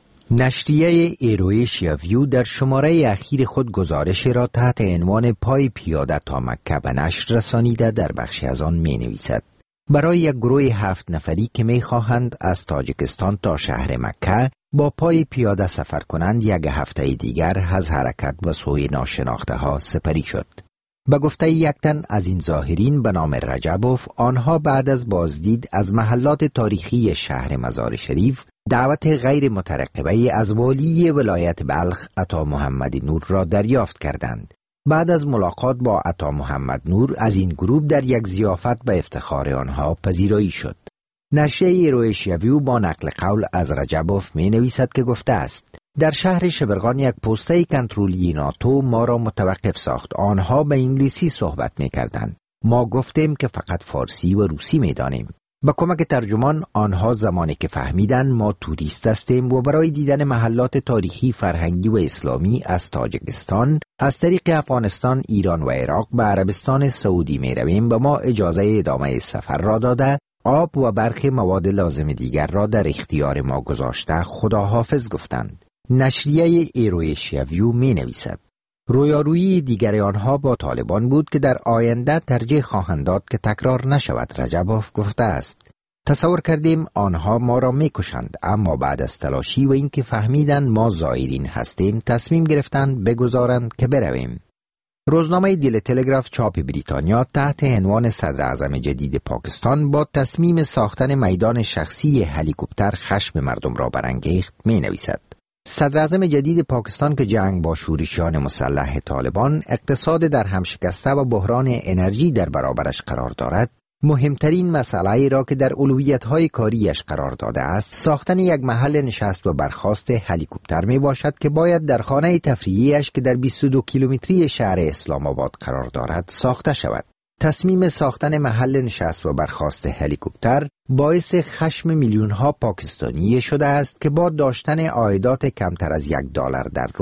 Speaker 13: نشریه ایرویشیا ویو در شماره اخیر خود گزارش را تحت عنوان پای پیاده تا مکه به نشر رسانیده در بخشی از آن می نویسد: برای یک گروه 7 نفری که می خواهند از تاجیکستان تا شهر مکه با پای پیاده سفر کنند، یک هفته دیگر از حرکت به سوی ناشناخته ها سپری شد. به گفته یک تن از این ظاهرین به نام رجبوف، آنها بعد از بازدید از محلات تاریخی شهر مزار شریف دعوت غیر مترقبه از والی ولایت بلخ عطا محمد نور را دریافت کردند. بعد از ملاقات با عطا محمد نور از این گروه در یک ضیافت به افتخار آنها پذیرایی شد. نشریه ایرویشیا ویو با نقل قول از رجبوف می نویسد که گفته است: در شهر شبرغان یک پسته کنترلی ناتو ما را متوقف ساخت. آنها به انگلیسی صحبت می کردند. ما گفتیم که فقط فارسی و روسی می دانیم. با کمک ترجمان آنها زمانی که فهمیدن ما توریست هستیم و برای دیدن محلات تاریخی، فرهنگی و اسلامی از تاجیکستان از طریق افغانستان، ایران و عراق به عربستان سعودی می رویم، به ما اجازه ادامه سفر را داده، آب و برخی مواد لازم دیگر را در اختیار ما گذاشته خداحافظ گفتند. نشریه ایرویشیا ویو می نویسد: رویارویی دیگر آنها با طالبان بود که در آینده ترجیح خواهند داد که تکرار نشود. رجبوف گفته است: تصور کردیم آنها ما را میکشند، اما بعد از تلاشی و اینکه فهمیدند ما زائرین هستیم، تصمیم گرفتند بگذارند که برویم. روزنامه دیلی تلگراف چاپ بریتانیا تحت عنوان صدر اعظم جدید پاکستان با تصمیم ساختن میدان شخصی هلیکوپتر خشم مردم را برانگیخت می نویسد: صدر اعظم جدید پاکستان که جنگ با شورشیان مسلح طالبان، اقتصاد در هم شکسته و بحران انرژی در برابرش قرار دارد، مهمترین مسئله را که در اولویت‌های کاریش قرار داده است، ساختن یک محل نشست و برخاست هلیکوپتر می باشد که باید در خانه تفریحیش که در 22 کیلومتری شهر اسلام آباد قرار دارد ساخته شود. تصمیم ساختن محل نشست و برخاست هلیکوپتر باعث خشم میلیون‌ها پاکستانی شده است که با داشتن عایدات کمتر از $1 در روز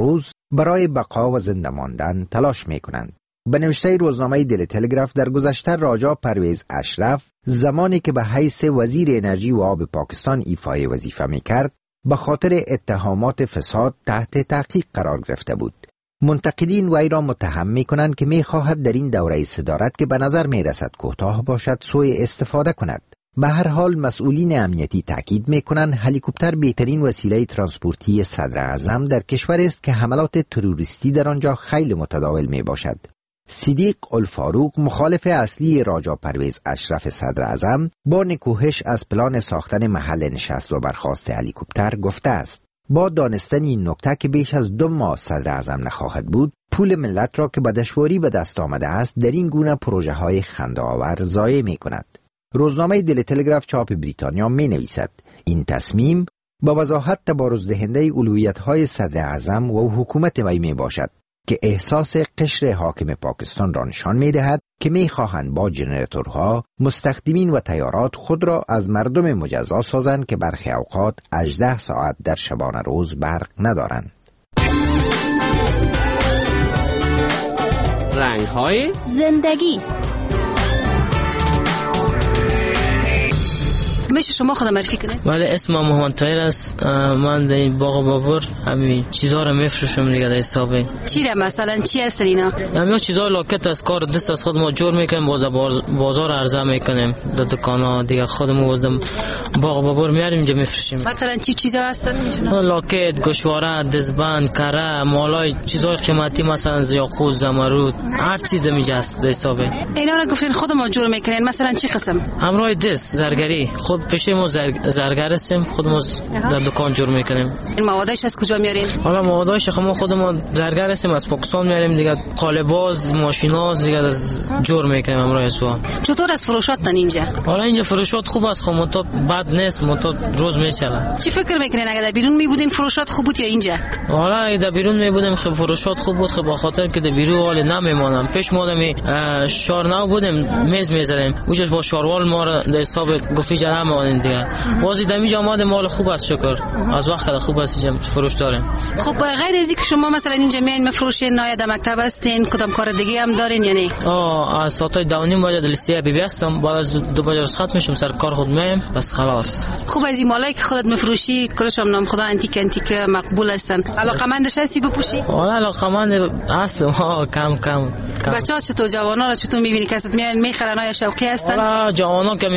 Speaker 13: برای بقا و زنده ماندن تلاش می کنند. به نوشته روزنامه دلی تلگراف در گذشته راجا پرویز اشرف زمانی که به حیث وزیر انرژی و آب پاکستان ایفای وظیفه می کرد به خاطر اتهامات فساد تحت تحقیق قرار گرفته بود. منتقدین وی را متهم می کنند که می خواهد در این دوره صدارت که به نظر می رسد کوتاه باشد سوء استفاده کند. به هر حال مسئولین امنیتی تاکید می کنند هلیکوپتر بهترین وسیله ترانسپورتی صدر اعظم در کشور است که حملات تروریستی در آنجا خیلی متداول می باشد. صدیق الفاروق مخالف اصلی راجا پرویز اشرف صدر اعظم با نکوهش از پلان ساختن محل نشست و برخاست هلیکوپتر گفته است. با دانستن این نکته که بیش از 2 ماه صدر اعظم نخواهد بود، پول ملت را که به دشواری به دست آمده است در این گونه پروژه های خنده‌آور ضایع می کند. روزنامه دلی تلگراف چاپ بریتانیا می نویسد این تصمیم با وضاحت تبارز دهنده اولویت های صدر اعظم و حکومت وی می باشد که احساس قشر حاکم پاکستان را نشان می دهد که می خواهند با جنراتورها، مستخدمین و تیارات خود را از مردم مجزا سازند که برخی اوقات 18 ساعت در شبانه روز برق ندارند.
Speaker 14: رنگ‌های زندگی.
Speaker 15: میشه شما خودم معرفی کنید؟
Speaker 16: ولی اسمم محمد طاهر است. من در این باغ بابور همین چیزا رو میفروشم دیگه در حساب.
Speaker 15: چی را مثلا چی هستن اینا؟
Speaker 16: همین چیزا لاکت از کار دست از خود ما جور میکنیم، بازار عرضه میکنیم در دکانا دیگه. خودمون واسه باغ بابور میاریم اینجا میفروشیم.
Speaker 15: مثلا چی چیزا هستن؟
Speaker 16: لاکت، گوشواره، دزبند، کره، مالای چیزای قیمتی مثلا یاقوت، زمرد، هر چیز اینجا هست در حساب.
Speaker 15: اینا رو گفتین خود ما جور میکنین، مثلا چی قسم؟
Speaker 16: همراه دست زرگری خود پیش ما زرگر هستیم، خودمون در دکان جور میکنیم.
Speaker 15: این موادش از کجا میارین؟
Speaker 16: حالا موادش ما خودمون زرگر هستیم از پاکستان میاریم دیگه. قالباز، ماشیناز دیگه از جور میکنیم امروز اسوا.
Speaker 15: چطور از فروشاتن اینجا؟
Speaker 16: حالا اینجا فروشات خوب است، خب متو بد نیست، متو روز میچله.
Speaker 15: چی فکر میکنین اگه در بیرون میبودین فروشات خوب بود یا اینجا؟
Speaker 16: حالا اگه در بیرون میبودیم خب فروشات خوب بود، خب به خاطر که در بیرون حال نمیمونم. پیش ما شارناو بودیم میز میزدیم، اونجا با شاروال ما را در حساب گفتی جرم دیگه. بازی دمی جامعه مال خوب است شکر. از وقت خوب است اینجا فروش داریم.
Speaker 15: خب غیر از اینکه شما مثلا اینجا میاین مفروشین، نایه مکتب هستین، کدام کار دیگه هم دارین یعنی؟
Speaker 16: از ساعت 2:30 باید لیسه بی هستم، بعد از 2 بجه رخصت میشم سر کار خود میام بس خلاص.
Speaker 15: خوب از این مالایی که خودت مفروشی کلش هم نام خدا انتیک مقبول هستن. علاقمندش هستی بپوشی؟
Speaker 16: والا علاقمند هستم کم.
Speaker 15: بچه‌ها چطور، جوانا رو چطور میبینی که اصلا میان میخرن یا شوقی هستن؟
Speaker 16: والا جوانا که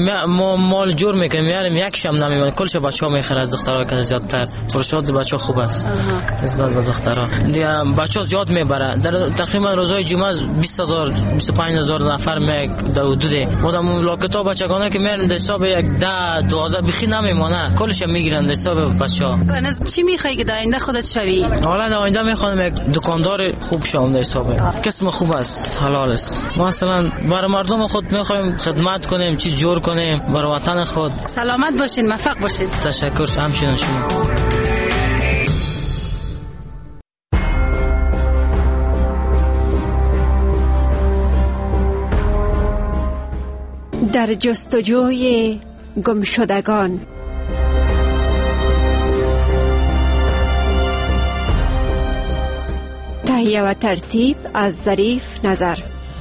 Speaker 16: مال جور میکنیم میاریم یک شم نمیمونه، کلش بچه‌ها میخرن از دخترها که زیادتر فروشات بچه‌ها خوب است نسبت به دخترها دیگه. بچه‌ها زیاد میبره در تقریبا روزهای جمعه 20,000 25,000 نفر در حدود مودم لاکتا بچگانه که میارن در حساب 10-12 بخی نمیمونه، کلش میگیرن در حساب بچه‌ها.
Speaker 15: چی میخوای که در آینده خودت شوی؟
Speaker 16: حالا در آینده میخوام یک دکاندار خوب شوم در حساب، قسم خوب است، حلال است. مثلا برای مردم خود میخوایم خدمت کنیم، چیز جور کنیم برای وطن خود.
Speaker 15: سلامت باشین، موفق باشین.
Speaker 16: تشکر همچنین شما.
Speaker 17: در جستجوی گمشدگان. تهیه و ترتیب از ظریف نظر.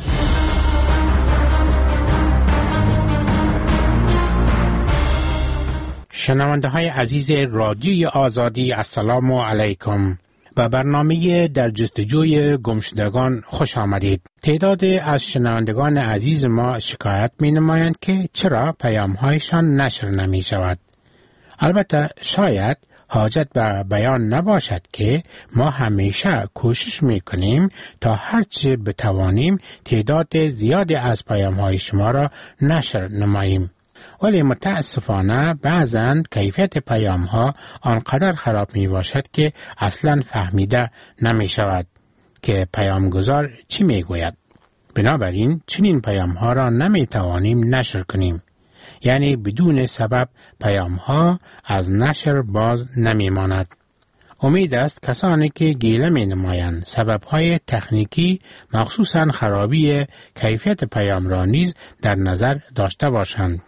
Speaker 12: شنونده های عزیز رادیوی آزادی، السلام علیکم. به برنامه در جستجوی گمشدگان خوش آمدید. تعداد از شنوندگان عزیز ما شکایت می نمایند که چرا پیام هایشان نشر نمی شود. البته شاید حاجت به بیان نباشد که ما همیشه کوشش می کنیم تا هرچه بتوانیم تعداد زیادی از پیام های شما را نشر نماییم. ولی متاسفانه بعضاً کیفیت پیام ها آنقدر خراب می باشد که اصلاً فهمیده نمی شود که پیامگذار چی می گوید. بنابراین چنین پیام ها را نمی توانیم نشر کنیم. یعنی بدون سبب پیام ها از نشر باز نمی ماند. امید است کسانی که گیله می نمایند سبب های تکنیکی مخصوصاً خرابی کیفیت پیام را نیز در نظر داشته باشند.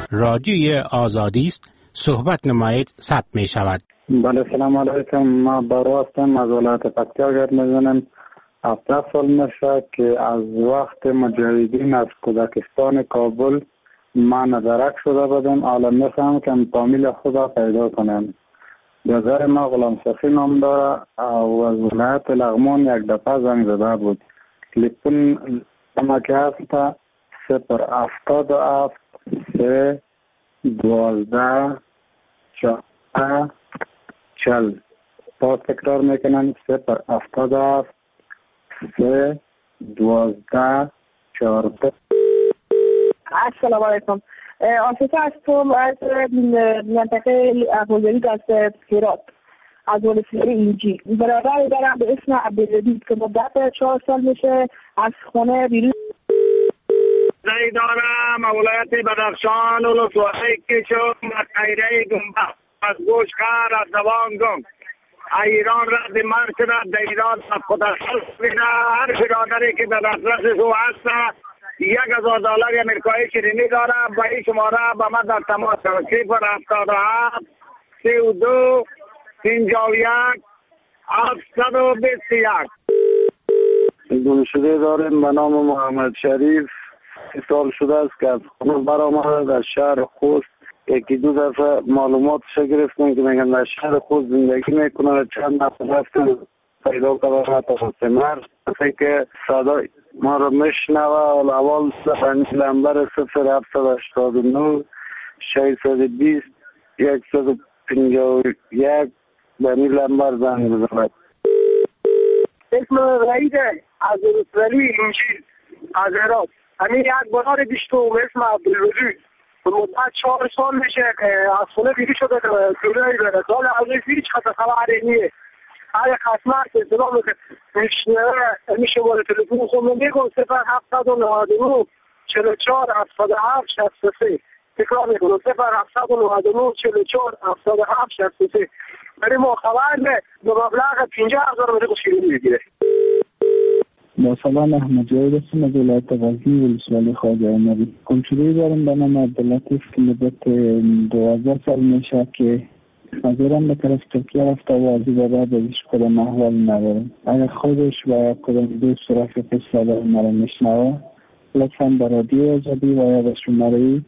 Speaker 12: رادیوی آزادی است. صحبت نمایید ثبت می شود.
Speaker 18: بله سلام علیکم. ما بارو هستم از ولایت پکتیا گرد میزنم. 17 سال میشه که از وقت مجاهدین از کودکستان کابل من درک شده بودم. حالا میخوام که فامیل خدا پیدا کنم. برادر ما غلام صفی نام داره و از ولایت لغمان یک دفعه زنگ زده بود. تلفن ما که هست 077 3 12 14 40. باز تکرار میکنم 077 3 12 14.
Speaker 19: السلام علیکم. آفیسر هستم از منطقه احوالداری دست هرات از ولسوالی اینجی. برادری دارم به اسم عبدالجلیل که مدت 4 سال میشه از خونه بیرون.
Speaker 3: زنی دارم ولایت بدخشان ولسوالی کشم از خیره گنبه از گوشخر از دوان گم ایران رد من شده در ایران خودخل بینه. هر برادری که در دسترس او هست $1,000 امریکایی شیرینی داره با این شماره با من در تماس شد. 077 32 51 721.
Speaker 18: گمشده داریم به نام محمد شریف. 30 سال شده است که از خونه برآمده در شهر خوست. یکی دو دفعه معلوماتش گرفتیم که میگن در شهر خوست زندگی میکنه. چند نفر رفتیم پیدا کردن تا مرد که صدای ما رو میشنوه. اول لمبر 0789 620 151 به این لمبر زنگ بزند.
Speaker 19: اسم رئیده از ولسوالی اینجی از هرات. همین یک برادر بیشتو به اسم عبدالوجود مدت 4 سال میشه از خونه بیرون شده دوره‌ای بره. سال از هیچ خبری نیست. هر قسمت اطلاع میشه باره تلفن خود میگم 0799 44 77 63. تکرار میکنم 0799 44 77 63. برای ما خبر به مبلغ 50,000 میلیون شیرینی میگیره.
Speaker 18: با سلام احمد جاوید هستم از ولایت غزنی ولسوالی خواجه عمری. گمشده‌ای دارم به نام عبداللطیف که مدت 12 سال میشه که حاضرم به طرف ترکیه رفته و از این بعد ازش کدام احوال ندارم. اگر خودش و کدام دوست رفیق صدای مرا میشنوه لطفا به رادیو آزادی و یا به شماره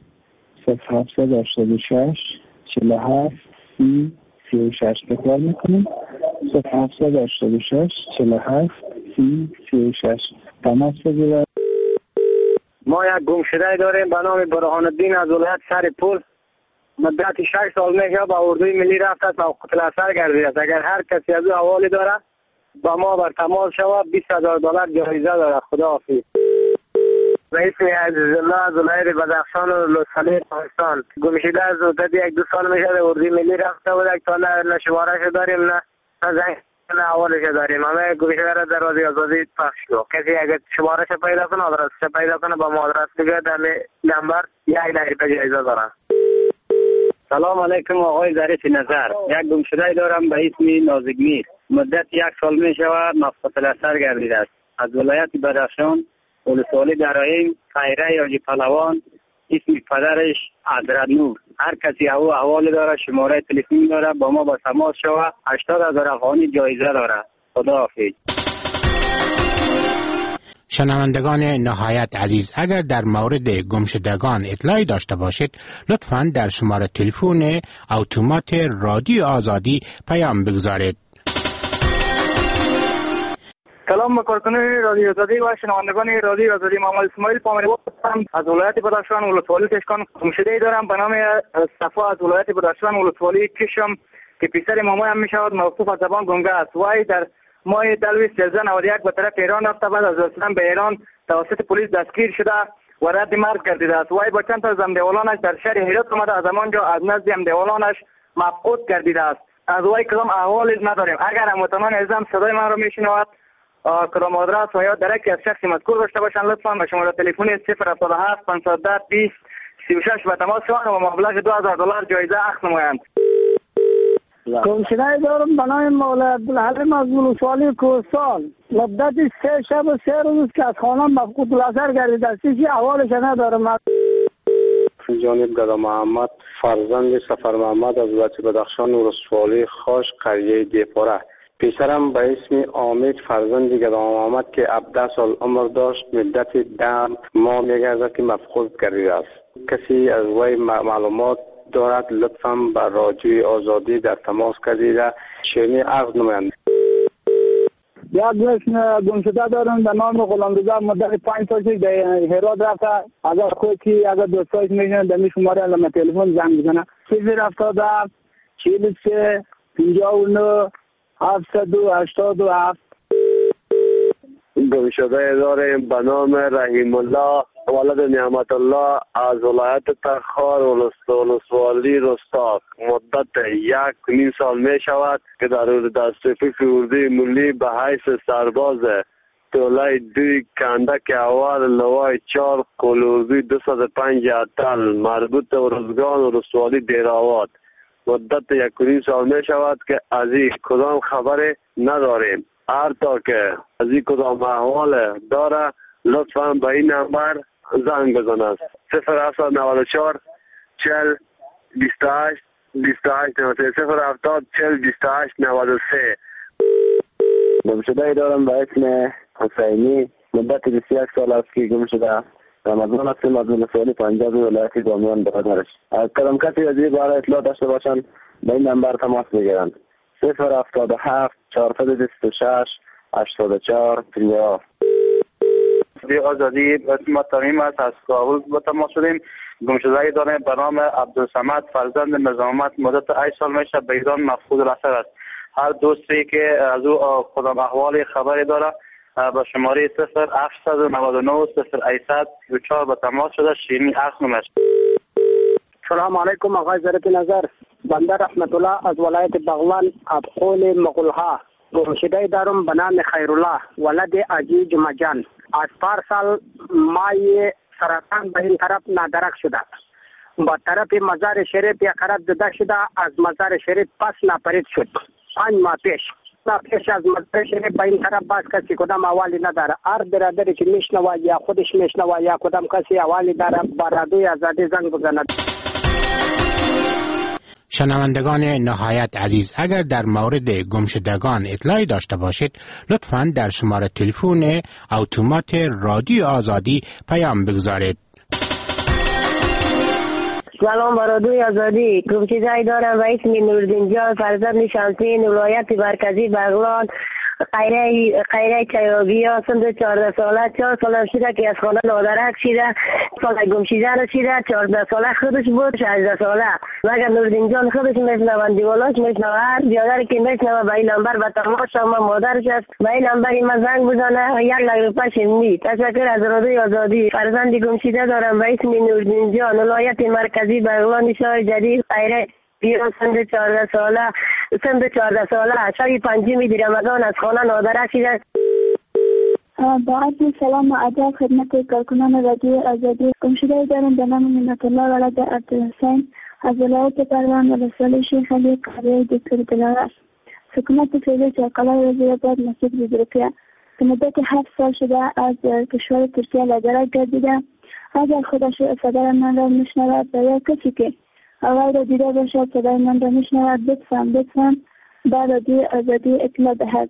Speaker 18: 0786 47 30 36 تکرار میکنیم 0786 47 30 36 تماس بگیرید.
Speaker 4: ما یک گمشده داریم به نام برهان الدین از ولایت سرپل. مدت 6 سال میشه با اردوی ملی رفت است و قتل اثر گردیده است. اگر هر کسی از او حوالی داره با ما بر تماس شود $20,000 جایزه داره. خداحافظ. رئیس عزیزالله از ولایت بدخشان و ولسوالی پاکستان. گمشده از مدت 1-2 سال میشه اردوی ملی رفته بود. تا نه شماره‌اش داریم نه زنگ نه حوالش داریم. همه گمشده را در رادیو آزادی پخش کن. کسی اگر شماره‌اش پیدا کنه آدرسش پیدا کنه با ما آدرس دیگه در نمبر $1,000 جایزه داره. سلام علیکم آقای ظریف نظر. یک گمشده دارم به اسم نازگمیر. مدت 1 سال می شود مقتل اثر گردیده است. از ولایت بدخشان ولسوالی درایم خیره یاجی پهلوان. اسم پدرش عبدالنور. هر کسی او احوال داره شماره تلفن داره با ما با تماس شود. 80,000 افغانی جایزه داره. خداحافظ.
Speaker 12: شنوندگان نهایت عزیز، اگر در مورد گمشدگان اطلاعی داشته باشید لطفاً در شماره تلفن اتومات رادیو آزادی پیام بگذارید.
Speaker 3: سلام به کارکنان رادیو آزادی و شنوندگان رادیو آزادی. محمد اسماعیل پامری هستم از ولایت بدخشان ولسوالی کشکان. گمشده‌ای دارم به نام صفا از ولایت بدخشان ولسوالی کشم که پسر مامایم میشود موصوف از زبان گنگه است. وای در ماه 2091 به طرف ایران رفته بعد از رسیدن به ایران توسط پلیس دستگیر شده و رد مرگ گردیده است. وای با چند تا از همدیوالانش در شهر هرات آمده از همانجا از نزد همدیوالانش مفقود گردیده است. از وای کدام احوالی نداریم. اگر هموطنان عزیزم صدای من را میشنوند کدام آدرس و یا درکی از شخصی مذکور داشته باشند لطفا به شماره تلفن 077 510 20 36 به تماس شوند و مبلغ $2,000 جایزه اخذ نمایند.
Speaker 19: گمشده دارم به نام مولا عبدالحلیم از ولسوالی کوهستان. مدت 3 شب و 3 روز که از خانم مفقود الاثر گردیده است. هیچ احوالش ندارم.
Speaker 20: جانب گدا محمد فرزند سفر محمد از ولایت بدخشان ولسوالی خاش قریه دیپاره. پسرم به اسم امید فرزند گدا محمد که 17 سال عمر داشت مدت 10 ماه میگردد که مفقود گردیده است. کسی از وی معلومات دارد لطفاً با رادیوی آزادی در تماس گردیده شیرینی عرض نمایند.
Speaker 18: یک دوست گمشده دارم به نام غلامرضا مدت 5 سال در هرات رفته. اگر دوستایش میشن در می شماره علامه تلفن زنگ بزنه 077 43 59 787.
Speaker 20: گمشده داریم به نام رحیم الله ولد نعمت الله از ولایت تخار ولسوالی رستاق. مدت 1.5 سال می شود که در دسترسی اردوی ملی به حیث سرباز توله 2 کندک اول لوای 4 قلوزی 205 اتل مربوط به ارزگان ولسوالی دیراوات. مدت 1.5 سال می شود که از این کدام خبری نداریم. هر تا که از این کدام احوال داره لطفاً به این نمبر زنگ بزنید. 0794 40 28 28 070 40 28 93. گمشده دارم به اسم حسینی مدت 21 سال است که گمشده. رمضان هستیم از ولسوالی پنجاب ولایت بامیان برادرش. از کدام کسی از این باره اطلاع داشته باشند به این نمبر تماس بگیرند. 077 426 84 30.
Speaker 3: آزادی ما تمیم است از کابل با تماس شدیم. گمشدگی داریم به نام عبدالصمد فرزند مرزا محمد مدت 8 سال میشه به ایران مفقود الاثر است. هر دوستی که از او خودم احوال خبری داره با شماره 0799 0800 24 به تماس شده شیرینی عرض نمایش.
Speaker 4: سلام علیکم آقای ظریف نظر. بنده رحمت الله از ولایت بغلان ابخول مغلها. گمشده دارم به نام خیرالله ولد عجی جمجان. از پارسال مای سرطان به این طرف نادرک شده. با طرف مزار شریف یک قرار جدا شده. از مزار شریف پس ناپدید شد 5 ماه پیش از مزار شریف به این طرف باز کسی کدام احوالی نداره. هر برادری که میشنوه یا خودش میشنوه یا کدام کسی احوالی داره با رادیوی آزادی زنگ بزند.
Speaker 12: شنوندگان نهایت عزیز، اگر در مورد گمشدگان اطلاعی داشته باشید لطفاً در شماره تلفن اتومات رادیو آزادی پیام بگذارید.
Speaker 21: سلام با رادیوی آزادی. گمشدگی دارم و اسم نوردین جان فرزند شمسین ولایت مرکزی بغلان قیره چیابیا. سن 14 ساله 4 سال شده که از خانه نادرک شده. سال گمشده شده 14 ساله خودش بود 16 ساله. مگر نوردین جان خودش میشنوند دیوالاش میشنوه هر بیادر که میشنوه به این نمبر به تماس شما مادرش است به این نمبر من زنگ بزنه 1 لک روپیه شنی. تشکر از رادیوی آزادی. فرزند گمشده دارم به اسم نوردین جان ولایت مرکزی بغلان شهر جدید قیره بیرون. سن 14 ساله شب 5 رمضان از خانه نادرک شده.
Speaker 22: با عرض سلام و ادب خدمت کارکنان رادیو آزادی. گمشده دارم به نام منت الله ولد عبدالحسین از ولایت پروان ولسوالی شیخ علی قریه دکتر دلاور. سکونت فعلی چاقلا وزیرآباد مسجد بزرگیه که مدت 7 سال شده از کشور ترکیه نادرک گردیده. اگر خودش صدای من را میشنود و یا کسی که اول را دیده باشد صدای من را میشنود لطفاً با رادیو آزادی اطلاع دهد.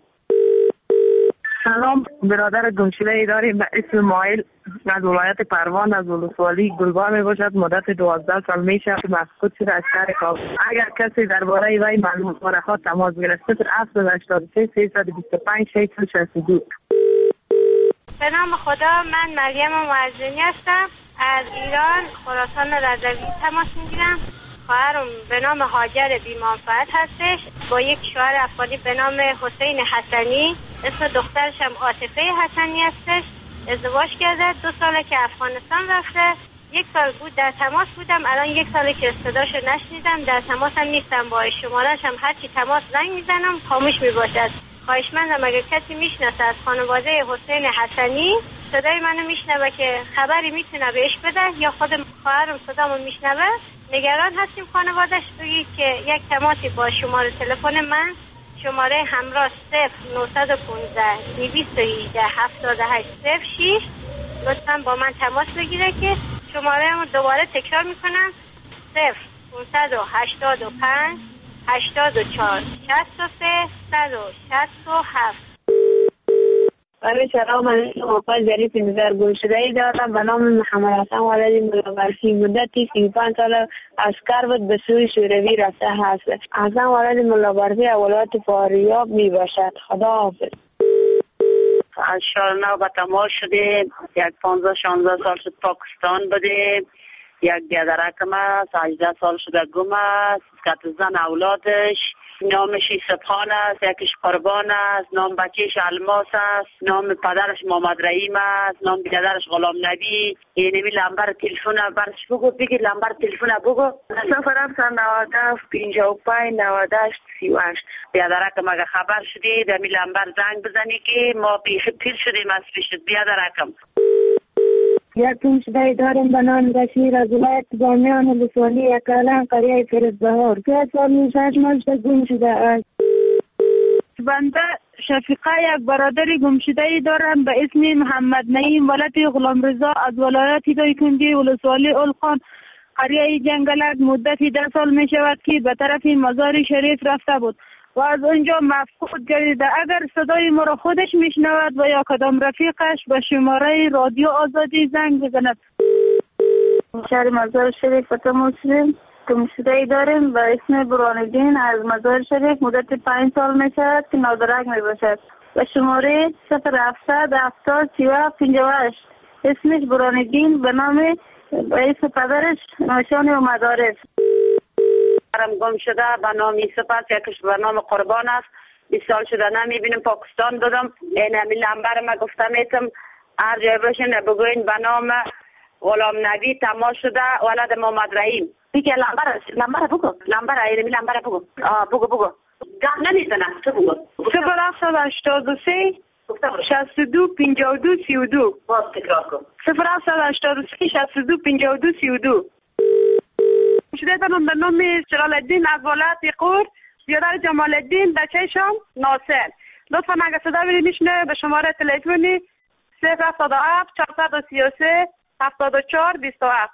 Speaker 23: سلام، برادر گمشده داریم به اسم مایل از ولایت پروان از ولسوالی گلبا می باشد. مدت 12 سال میشه مفقود شده از شهر کابل. اگر کسی درباره وی معلومات خواهد تماس گیرد 0783 325 662.
Speaker 24: به نام خدا، من مریم معزنی هستم. از ایران خراسان رضوی تماس میگیرم. خواهرم به نام هاجر بی‌منفعت هستش با یک شوهر افغانی به نام حسین حسنی. اسم دخترش هم عاطفه حسنی هستش. ازدواج کرده 2 ساله که افغانستان رفته. 1 سال بود در تماس بودم. الان 1 ساله که صداشو نشنیدم. در تماس هم نیستم. با شماره‌اش هم هرچی تماس زنگ میزنم خاموش میباشد. خواهشمندم اگر کسی میشناسه از خانواده حسین حسنی صدای منو میشنوه که خبری میتونه بهش بده یا خود خواهرم صدامو میشنوه، نگران هستیم خانواده‌اش، بگید که یک تماسی با شماره تلفن من شماره همراه 0915 218 7806 لطفاً با من تماس بگیره که شماره رو دوباره تکرار میکنم: 0585 84 63 167.
Speaker 21: سلام علیکم. آقای ظریف نظر گمشده‌ای دارم به نام محمد حسن ولد ملاورسی. مدتی 35 سال عسکر بود، به سوی شوروی رفته هست. حسن ولد ملاورسی ولایت فاریاب می باشد. خدا حافظ.
Speaker 6: از شهر نو به تماس شدیم. یک 15-16 سال شد پاکستان بودیم. یک بیادرکم است، 18 سال شده گم است. کت زن اولادش، نامش سبحان است، یکیش قربان است، نام بچهش الماس است، نام پدرش محمد رحیم است، نام بیادرش غلام نبی. اینمی لمبر تلفن برش بگو، بگی لمبر تلفن بگو. 097 55 98 38. بیادرکم اگه خبر شدی دمی لمبر زنگ بزنی که ما پیر شدیم از پیشت. بیادرکم
Speaker 21: یک گمشده داریم به نام رشید از ولایت بامیان ولسوالی اکالان قریه فرزبهار. 3 سال و 6 ماه گم شده است. بنده شفیقه یک برادری گمشده دارم به اسم محمد نعیم ولد غلام رضا از ولایت دایکنڈی ولسوالی اولخان قریه جنگلک. مدتی 10 سال می شود که به طرف مزار شریف رفته بود و از اونجا مفقود گردیده. اگر صدای ما را خودش میشنود و یا کدام رفیقش به شماره رادیو آزادی زنگ بزند. شهر مزار شریف مسلم گمشده داریم به اسم برهان‌الدین از مزار شریف. مدت 5 سال می شود که نادرک می باشد. به شماره 0700 70 37 58. اسمش برهان‌الدین به نام اسم پدرش نشان و مدارس.
Speaker 6: گم شده به نام یوسف است، یکیش به نام قربان است. 20 سال شده نمیبینیم. پاکستان بودم. این همین لمبر ما گفتم ایتم هر جای باشین بگوین به نام غلام نبی تماس شده ولد محمد رحیم. بگی لمبر بگو. لمبر بگو. بگو گم نمیزنه. تو بگو.
Speaker 21: 0783 62 52 32.
Speaker 6: باز تکرار کن.
Speaker 21: 0783 62 52 32. شده دارم به نام جلال الدین از ولایت قور. بیادر جمال الدین بچه شام ناصر. لطفا اگه صدا بینی میشنه به شماره تلفنی 077 433 74 27.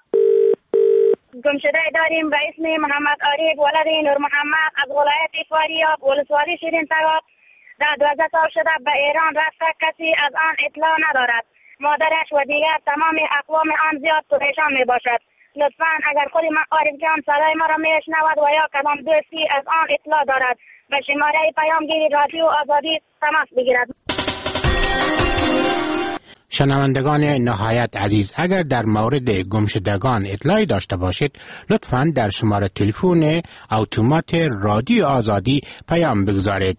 Speaker 21: گمشده داریم به اسم محمد عارف ولد نور محمد از ولایت فاریاب ولسوالی شیرین تگاب. در 12 سال شده به ایران رفته، کسی از آن اطلاع ندارد. مادرش و دیگر تمام اقوام آن زیاد پریشان می باشد. لطفاً اگر خود عارف جان صدای ما را میشنود و یا کدام دوستی از آن اطلاع دارد به شماره پیامگیر رادیو آزادی تماس بگیرد.
Speaker 12: شنوندگان نهایت عزیز، اگر در مورد گمشدگان اطلاعی داشته باشید لطفاً در شماره تلفن اتومات رادیو آزادی پیام بگذارید.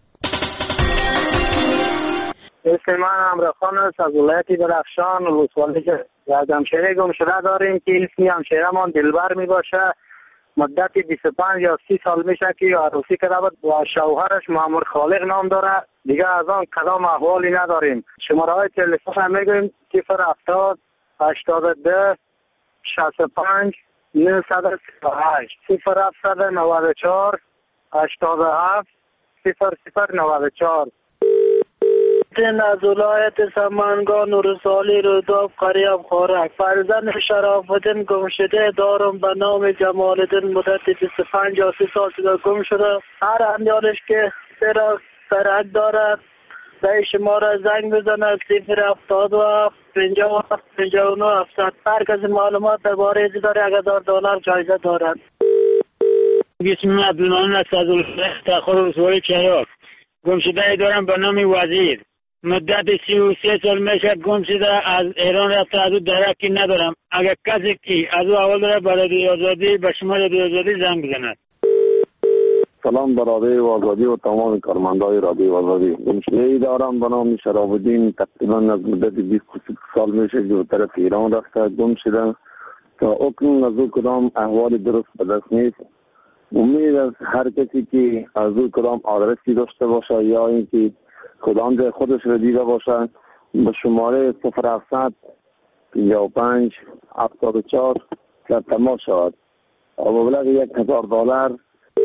Speaker 18: اسم من امرخان است از ولایت درخشان ولسوالی یک همشهره گمشده داریم که اسمی همشهره‌مان دلبر می باشه. مدت 25 یا 30 سال میشه که عروسی کرده بود و شوهرش محمد خالق نام داره. دیگه از آن کدام احوالی نداریم. شماره های تلفن هم میگویم 070 82 65 938 0794 87 0094.
Speaker 8: از ولایت سمنگان و رسالی روداب قریب خورک. فرزند شرف الدین گمشده دارم به نام جمال الدین. مدت 25 یا 30 سال شده گم شده. هر امیالش که سرک دارد به شماره زنگ بزند 077 57 59 700. هر کسی معلومات درباره ازی داره اگر $10 جایزه دارد.
Speaker 9: بسم عبدالله است از ولایت تخار رسوالی چهار. گمشده دارم به نام وزیر. مدت 33 سال میشه گم شده. از ایران رفته، از او درکی ندارم. اگر کسی که از او اول داره برای آزادی به شما رادیو آزادی زنگ بزند.
Speaker 20: سلام بر رادیو آزادی و تمام کارمندای رادیو آزادی. گمشده دارم به نام شرف الدین. تقریبا از مدت 20 سال میشه که طرف ایران رفته گم شده. تا اکنون از او کدام احوال درست به دست نیست. امید از هر کسی که از او کدام آدرسی داشته باشه یا اینکه کدام جای خودش را دیده باشه به شماره 0700 55 74 در تماس شود. مبلغ $1000.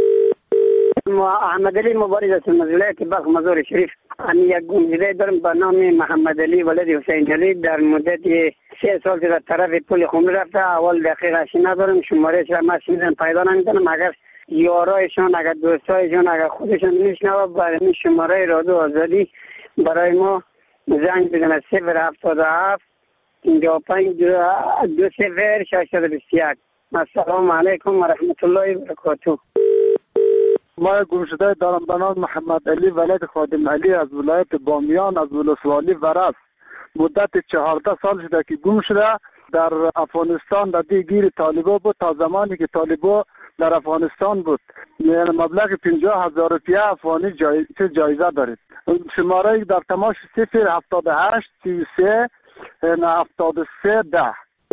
Speaker 4: احمد علی مبارز است از ولایت بلخ مزار شریف. یک گمشده دارم به نام محمد علی ولد حسین جلی. در مدت 3 سال در طرف پل خمر رفته. اول دقیقش ندارم، شمارهش را مسیدن پیدا نمیکنم. اگر یارایشان، اگر دوستایشان، اگر خودشان میشنوه برای این شماره رادیو آزادی برای ما زنگ بزنه 077 55 20 621. السلام علیکم و رحمت الله و برکاته.
Speaker 18: ما گمشده دارم به نام محمد علی ولد خادم علی از ولایت بامیان از ولسوالی ورس. مدت 14 سال شده که گم شده. در افغانستان در دیگیر طالبا بود. تا زمانی که طالبا در افغانستان بود مبلغ 50,000 روپیه افغانی جایزه دارید. شماره در تماس 078 33 73 10.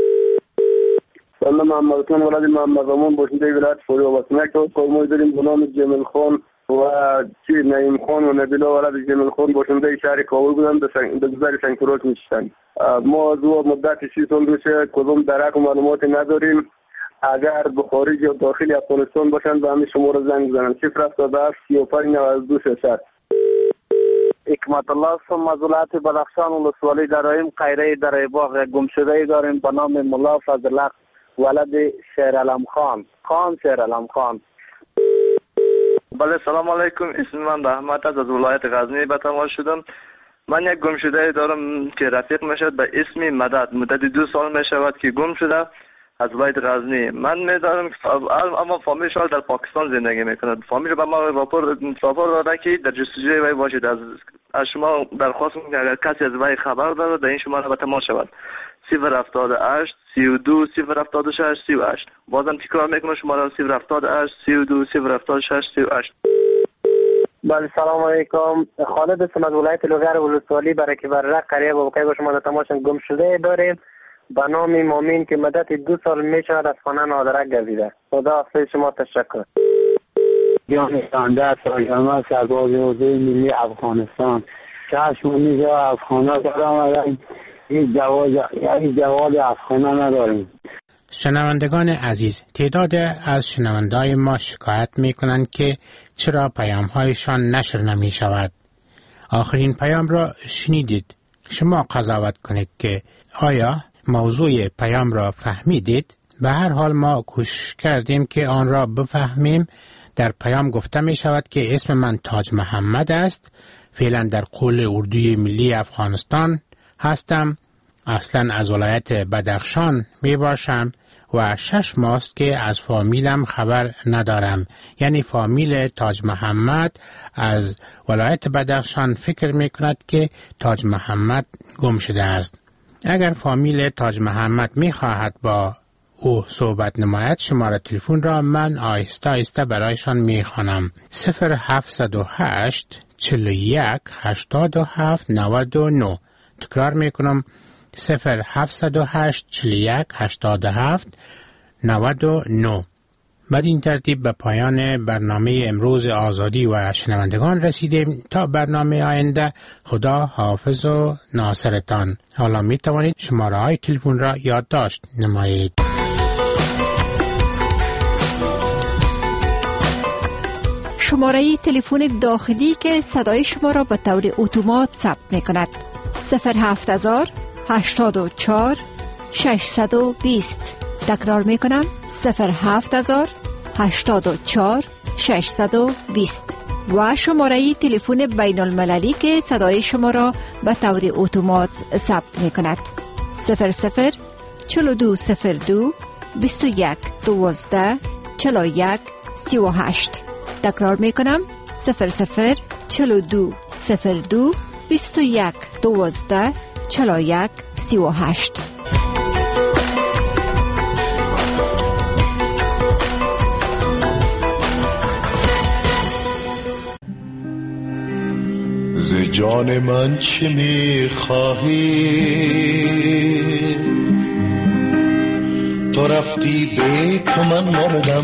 Speaker 20: سلام محمد خان ولد محمد امون باشنده ولایت فوریه وطنه که قومی داریم به نام جمیل خان و نعیم خان و نبیلا ولد جمیل خان باشنده شهر کابل بودن به گذر سنگفروش میشتن. ما از مدت 30 سال میشه کدوم درک و معلوماتی نداریم. اگر به خارج یا داخل افغانستان باشند به همین شماره زنگ بزنن 077 35 92 300.
Speaker 5: حکمت الله هستم از ولایت بدخشان ولسوالی درایم قیره در باغ گمشده داریم به نام ملا فضل ولد شیر علم خان شیر علم خان.
Speaker 7: بله سلام علیکم، اسم من رحمت از ولایت غزنی به تماس شدم. من یک گمشده دارم که رفیق میشد به اسم مدت 2 سال میشود که گم شده از ولایت غزنی. من میدارم اما فامیل شما در پاکستان زندگی میکند. فامیل به ما راپور داده که در جستجوی وی باشید. از شما درخواست میکنم اگر کسی از وی خبر داره در این شماره به تماس شود 078 32 076 38. بازم تکرار میکنم شماره 078 32 076 38.
Speaker 5: بله سلام علیکم، خالد هستم از ولایت لوگر ولسوالی برای که برق قریه با وقعی با شما در تماس گم شده داریم به نام مامین که مدت 2 سال میشود از خانه نادرک گردیده. خدا حافظ شما، تشکر.
Speaker 10: بیان سانده سرگرمه سرباز حوزه ملی افغانستان چشم میگه از خانه دارم یک جواد از خانه نداریم.
Speaker 12: شنوندگان عزیز، تعداد از شنوندای ما شکایت می کنند که چرا پیام هایشان نشر نمی شود. آخرین پیام را شنیدید. شما قضاوت کنید که آیا موضوع پیام را فهمیدید؟ به هر حال ما کوشش کردیم که آن را بفهمیم. در پیام گفته می شود که اسم من تاج محمد است. فعلا در قول اردوی ملی افغانستان هستم. اصلا از ولایت بدخشان می باشم و 6 ماست که از فامیلم خبر ندارم. یعنی فامیل تاج محمد از ولایت بدخشان فکر می کند که تاج محمد گم شده است. اگر فامیل تاج محمد می خواهد با او صحبت نماید، شماره تلفن را من آهسته آهسته برایشان می خوانم. 0708 41 87 99. تکرار می کنم 0708 41 87 99. بعد این ترتیب به پایان برنامه امروز آزادی و شنوندگان رسیدیم. تا برنامه آینده، خدا حافظ و ناصرتان. حالا می توانید شماره های تلفن را یادداشت نمایید.
Speaker 17: شماره تلفن داخلی که صدای شما را به طور اتومات ثبت می کند 07000 84 620. تکرار می کنم 07000 84 620. و شماره تلفن بین المللی که صدای شما را به طور اتومات ثبت می کند 00 4202 21 12 41 38. تکرار می کنم 00 4202 21 12 41 38.
Speaker 11: ز جان من چه می خواهی؟ تو رفتی به تو من مردم،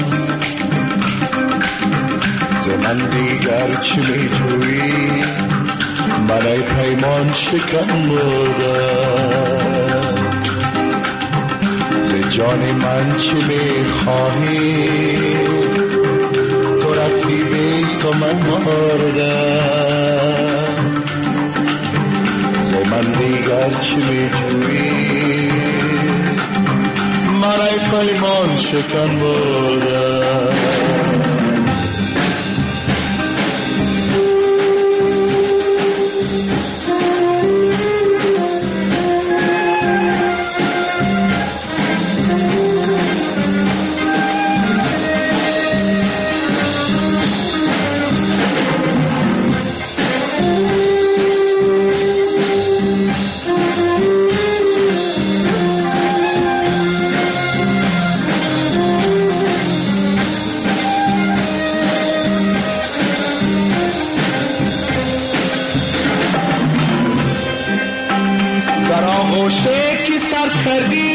Speaker 11: ز من دیگر چه می جویی؟ من ای پیمان شکن بردم. ز جان من چه می خواهی؟ تو رفتی به تو من مردم، ز من دیگر چه می جویی؟ ای پیمان شکن بودم. در آغوشه که سر کردی